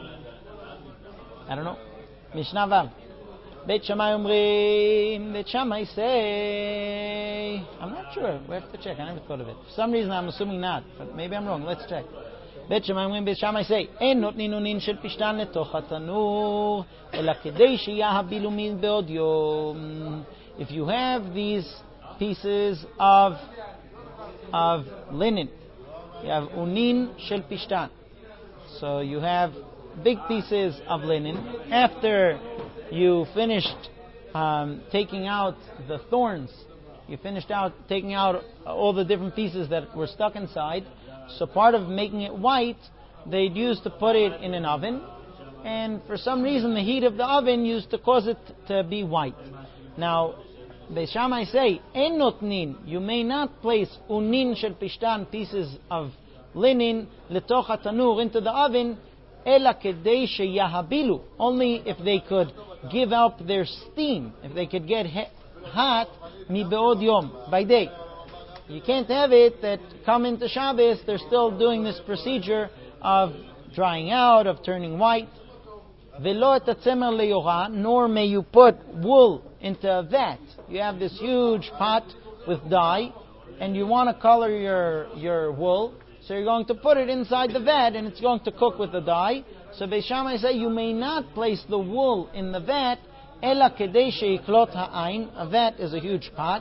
I don't know. Mishnah Vav. Beit Shammai Omrim. Beit Shammai say. I'm not sure. We have to check. I never thought of it. For some reason I'm assuming not, but maybe I'm wrong. Let's check. Beit Shammai Omrim. Beit Shammai say. En notnin unin shel pishtan letoch hatanur ela kedei sheyahabilu min beod yom. If you have these pieces of linen, you have unin shel pishtan. So you have big pieces of linen. After you finished taking out the thorns, you finished taking out all the different pieces that were stuck inside. So part of making it white, they'd used to put it in an oven. And for some reason, the heat of the oven used to cause it to be white. Now, Beit Shammai say, En notnin, you may not place unin shel pishtan, pieces of linen, letoch hatanur, into the oven, ela kedei sheyahabilu, only if they could give up their steam, if they could get hot, mi beod yom, by day. You can't have it that come into Shabbos, they're still doing this procedure of drying out, of turning white. Velo et hatzemer leyora, nor may you put wool into a vat. You have this huge pot with dye, and you want to color your wool, so you're going to put it inside the vat, and it's going to cook with the dye. So Beit Shammai say you may not place the wool in the vat, ela kedei sheiklot ha'ain. A vat is a huge pot.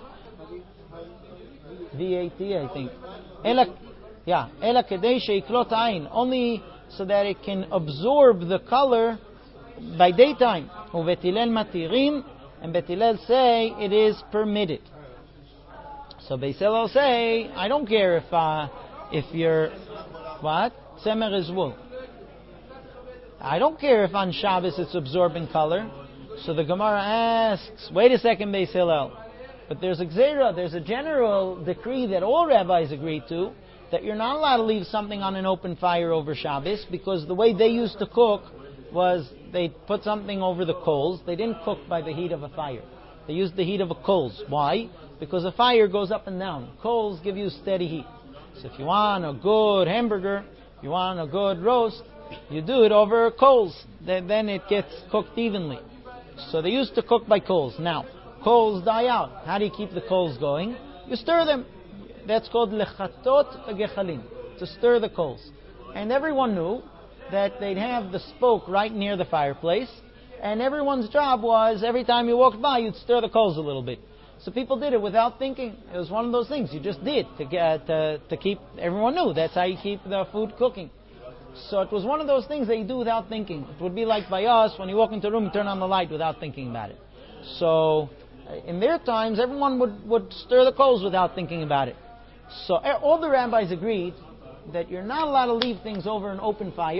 VAT, I think. Ela kedei sheiklot ha'ain. Only so that it can absorb the color by daytime. Uvetilel matirim, and Beit Hillel say it is permitted. So Beit Hillel say, I don't care if you're what? Tzemer is wool. I don't care if on Shabbos it's absorbing color. So the Gemara asks, wait a second, Beit Hillel, but there's a gzeira, there's a general decree that all rabbis agree to, that you're not allowed to leave something on an open fire over Shabbos, because the way they used to cook was they put something over the coals. They didn't cook by the heat of a fire. They used the heat of a coals. Why? Because a fire goes up and down. Coals give you steady heat. So if you want a good hamburger, you want a good roast, you do it over coals. Then it gets cooked evenly. So they used to cook by coals. Now, coals die out. How do you keep the coals going? You stir them. That's called lechatot gechalim, to stir the coals. And everyone knew that they'd have the spoke right near the fireplace, and everyone's job was, every time you walked by, you'd stir the coals a little bit. So people did it without thinking. It was one of those things you just did to keep, everyone knew that's how you keep the food cooking. So it was one of those things that you do without thinking. It would be like by us, when you walk into a room, you turn on the light without thinking about it. So in their times, everyone would stir the coals without thinking about it. So all the rabbis agreed that you're not allowed to leave things over an open fire,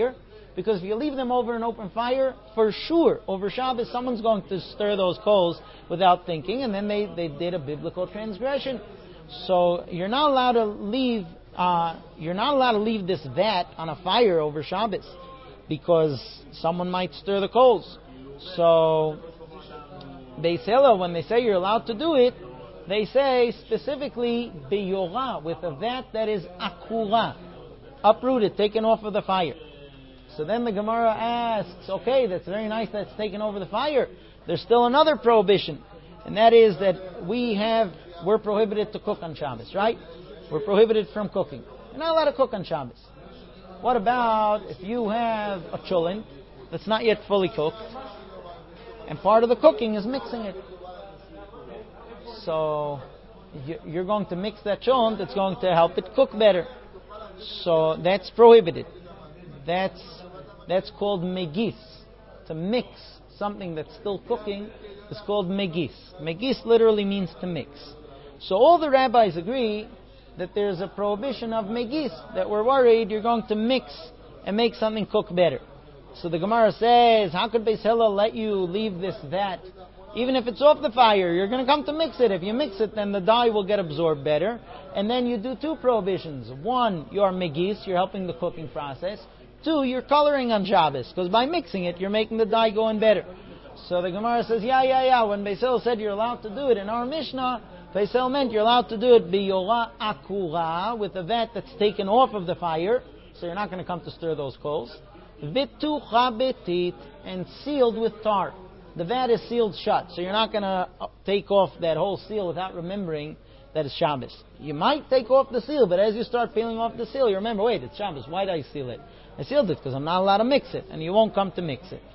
Because if you leave them over an open fire, for sure, over Shabbos, someone's going to stir those coals without thinking, and then they did a biblical transgression. So you're not allowed to leave this vat on a fire over Shabbos, because someone might stir the coals. So Beis Hillel, when they say you're allowed to do it, they say specifically biyora, with a vat that is akura, uprooted, taken off of the fire. So then the Gemara asks, okay, that's very nice that's taken over the fire. There's still another prohibition, and that is that we're prohibited to cook on Shabbos, right? We're prohibited from cooking. You're not allowed to cook on Shabbos. What about if you have a cholent that's not yet fully cooked, and part of the cooking is mixing it? So you're going to mix that cholent, it's going to help it cook better. So that's prohibited. That's called megis. To mix something that's still cooking is called megis. Megis literally means to mix. So all the rabbis agree that there's a prohibition of megis, that we're worried you're going to mix and make something cook better. So the Gemara says, how could Beis Hillel let you leave this vat? Even if it's off the fire, you're going to come to mix it. If you mix it, then the dye will get absorbed better. And then you do two prohibitions. One, you're megis, you're helping the cooking process. Two, you're coloring on Shabbos, because by mixing it, you're making the dye go in better. So the Gemara says, yeah. When Beis Hillel said you're allowed to do it in our Mishnah, Beis Hillel meant you're allowed to do it biyora akura, with a vat that's taken off of the fire, so you're not going to come to stir those coals. Vitucha betit, and sealed with tar. The vat is sealed shut, so you're not going to take off that whole seal without remembering that it's Shabbos. You might take off the seal, but as you start peeling off the seal, you remember, wait, it's Shabbos, why did I seal it? I sealed it because I'm not allowed to mix it, and you won't come to mix it.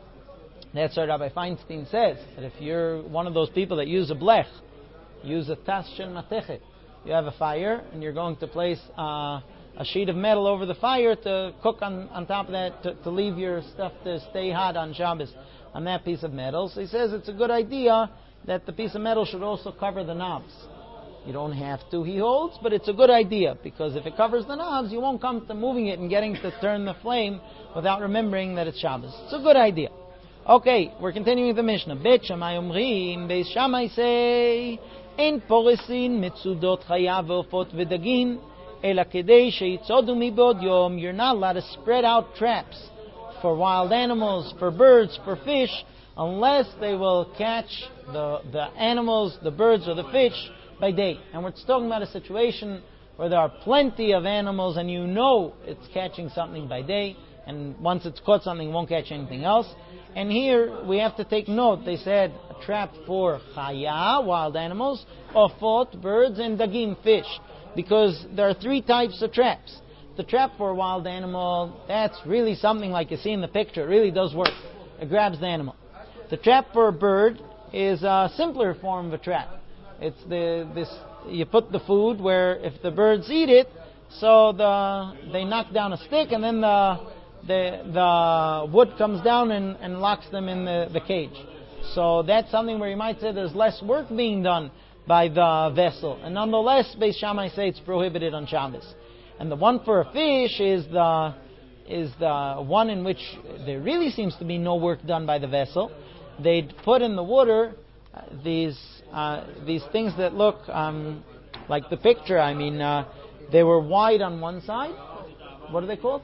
That's what Rabbi Feinstein says, that if you're one of those people that use a blech, use a tas shel matechet, you have a fire, and you're going to place a sheet of metal over the fire to cook on top of that, to leave your stuff to stay hot on Shabbos, on that piece of metal. So he says it's a good idea that the piece of metal should also cover the knobs. You don't have to, he holds, but it's a good idea, because if it covers the knobs, you won't come to moving it and getting to turn the flame without remembering that it's Shabbos. It's a good idea. Okay, we're continuing with the Mishnah. Bet Shammai Omrim, Beis Shammai say, Ein poresin mitzudot chayav ve'ofot v'dagim, ela kedei sheitzodu mibod yom. You're not allowed to spread out traps for wild animals, for birds, for fish, unless they will catch the animals, the birds, or the fish by day. And we're talking about a situation where there are plenty of animals and you know it's catching something by day, and once it's caught something, it won't catch anything else. And here we have to take note. They said a trap for chaya, wild animals, ofot, birds, and dagim, fish, because there are three types of traps. The trap for a wild animal, that's really something like you see in the picture. It really does work. It grabs the animal. The trap for a bird is a simpler form of a trap. It's you put the food where if the birds eat it, so they knock down a stick, and then the wood comes down and locks them in the cage. So that's something where you might say there's less work being done by the vessel, and nonetheless, Beis Shammai say it's prohibited on Shabbos. And the one for a fish is the one in which there really seems to be no work done by the vessel. They'd put in the water these things that look like the picture. I mean, they were wide on one side. What are they called?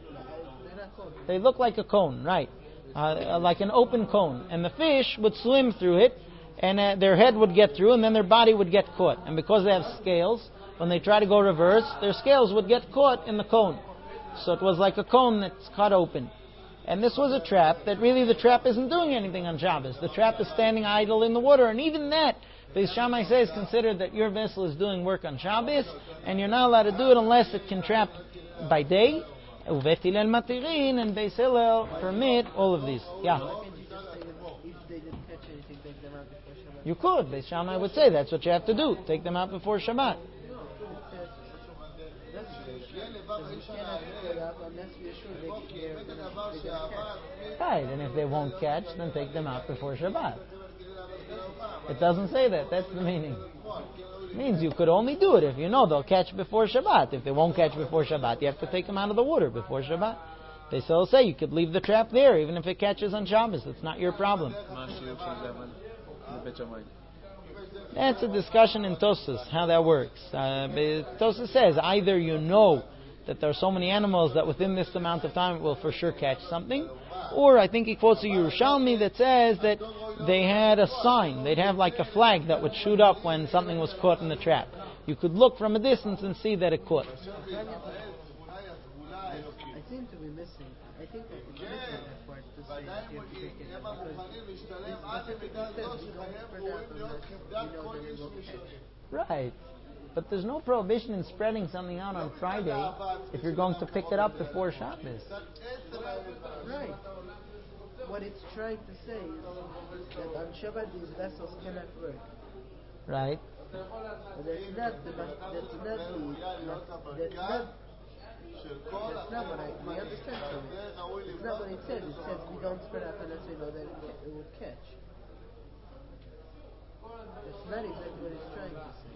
They look like a cone, right? Like an open cone. And the fish would swim through it, and their head would get through, and then their body would get caught. And because they have scales, when they try to go reverse, their scales would get caught in the cone. So it was like a cone that's cut open. And this was a trap that really the trap isn't doing anything on Shabbos. The trap is standing idle in the water. And even that, Beis Shammai says, consider that your vessel is doing work on Shabbos, and you're not allowed to do it unless it can trap by day. Uvet Hillel matirin, and Beis Hillel permit all of these. Yeah. If they didn't catch anything, take them out before Shabbat. You could. Beis Shammai would say that's what you have to do. Take them out before Shabbat. Right, and if they won't catch, then take them out before Shabbat. It doesn't say that. That's the meaning. It means you could only do it if you know they'll catch before Shabbat. If they won't catch before Shabbat, you have to take them out of the water before Shabbat. They still say you could leave the trap there even if it catches on Shabbos. It's not your problem. That's a discussion in Tosas, how that works. Tosas says either you know that there are so many animals that within this amount of time it will for sure catch something, or I think he quotes a Yerushalmi that says that they had a sign, they'd have like a flag that would shoot up when something was caught in the trap. You could look from a distance and see that it caught. I seem to be missing. I think that it's missing that part to say that you have to take it out because it specifically says you don't spread out unless you know that it will catch. Right. But there's no prohibition in spreading something out on Friday if you're going to pick it up before Shabbos. Right. What it's trying to say is that on Shabbat these vessels cannot work. Right. But that's not what we understand from it. It's not what it says. It says we don't spread out unless we know that it would catch. That's not exactly what it's trying to say.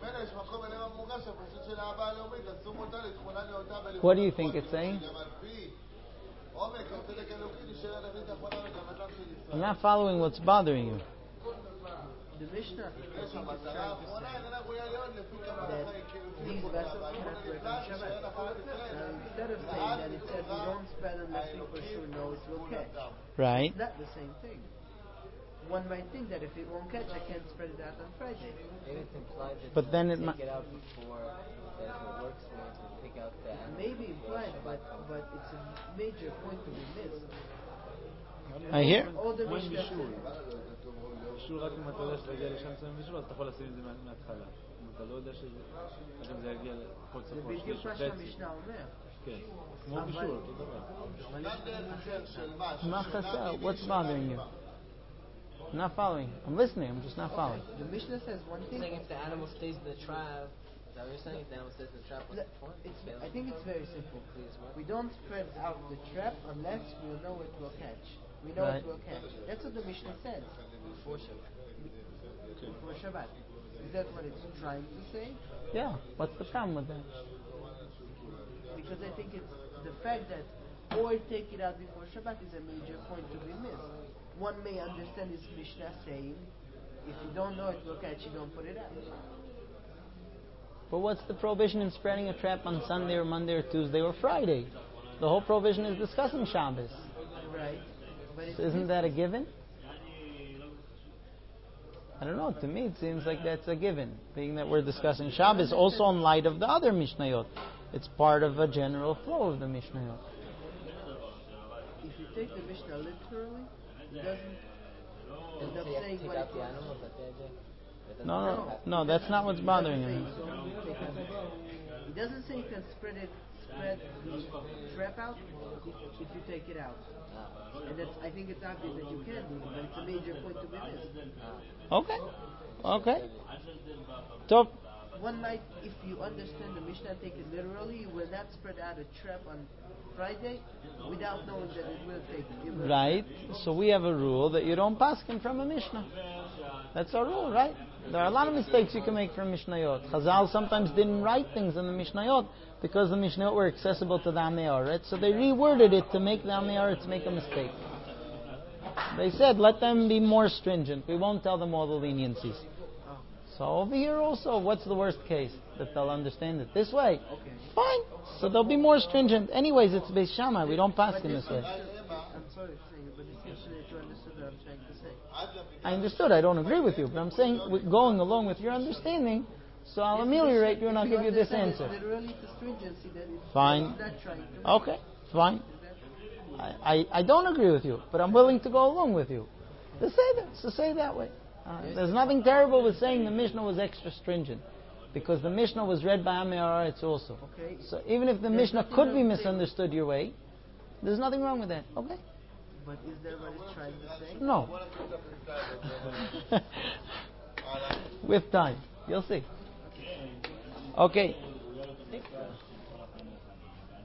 What do you think it's saying? I'm not following what's bothering you. The Mishnah, I think, is trying to say that these vessels cannot work on Shabbat. Now, instead of saying that, it says we don't spread unless we for sure know it will catch. Right. It's not the same thing. One might think that if it won't catch, I can't spread it out on Friday. Maybe it's implied that but then it take it out before that if it works, we have to pick out the animal. Maybe implied, but it's a major point to be missed. I hear. All the Mishnah says. בישול רק אם אתה יודע שזה יגיע לשם מסוים בישול, אז אתה יכול לשים את זה מההתחלה. אם אתה לא יודע שזה, רק אם זה יגיע לכל זה סופו בדיוק מה חצי. שהמשנה אומר. כן, כמו בישול, אותו דבר. מה חסר? What's bothering you? I'm not following. I'm listening. I'm just not following. The Mishnah says one thing. Saying if the animal stays in the trap, is that what you're saying? If the animal stays in the trap, what's the point? I think it's very simple. We don't spread out the trap unless we know it will catch. We know Right. it will catch. That's what the Mishnah says. Before Shabbat. For Shabbat. Is that what it's trying to say? Yeah. What's the problem with that? Because I think it's the fact that or take it out before Shabbat is a major point to be missed. One may understand this Mishnah saying, if you don't know it will catch, you don't put it out. But what's the prohibition in spreading a trap on Sunday or Monday or Tuesday or Friday? The whole prohibition is discussing Shabbos. Right. But So isn't that a given? I don't know. To me, it seems like that's a given, being that we're discussing Shabbos, also in light of the other Mishnayot. It's part of a general flow of the Mishnayot. If you take the Mishnah literally, it doesn't end up saying Take what out it the was. animal, is that the idea? No, that's not what's bothering him. It doesn't say you can spread the trap out if you take it out. And that's, I think it's obvious that you can do it, but it's a major point to be missed. Okay. So, One might, if you understand the Mishnah, take it literally, you will not spread out a trap on Friday without knowing that it will take it. right. So we have a rule that you don't paskin from a Mishnah. That's our rule, right? There are a lot of mistakes you can make from Mishnayot. Chazal sometimes didn't write things in the Mishnayot because the Mishnayot were accessible to the Amei Haaretz, so they reworded it to make the Amei Haaretz make a mistake. They said, let them be more stringent. We won't tell them all the leniencies. So over here also, what's the worst case? That they'll understand it this way. Okay. Fine. So they'll be more stringent. Anyways, it's Beis Shammai. We don't pass in this way. I'm sorry to say, but this seems that you understood what I'm trying to say. I understood. I don't agree with you. But I'm saying, going along with your understanding, so I'll ameliorate you and I'll give you this answer. Literally, it's a stringency that it's Fine. not trying to make. Okay, fine. I don't agree with you, but I'm willing to go along with you. To say that, to say that way. There's nothing terrible with saying the Mishnah was extra stringent, because the Mishnah was read by Amei Haaretz also. Okay. So even if the Mishnah could be misunderstood your way, there's nothing wrong with that. Okay? But is that what it's trying to say? No. With time. You'll see. Okay.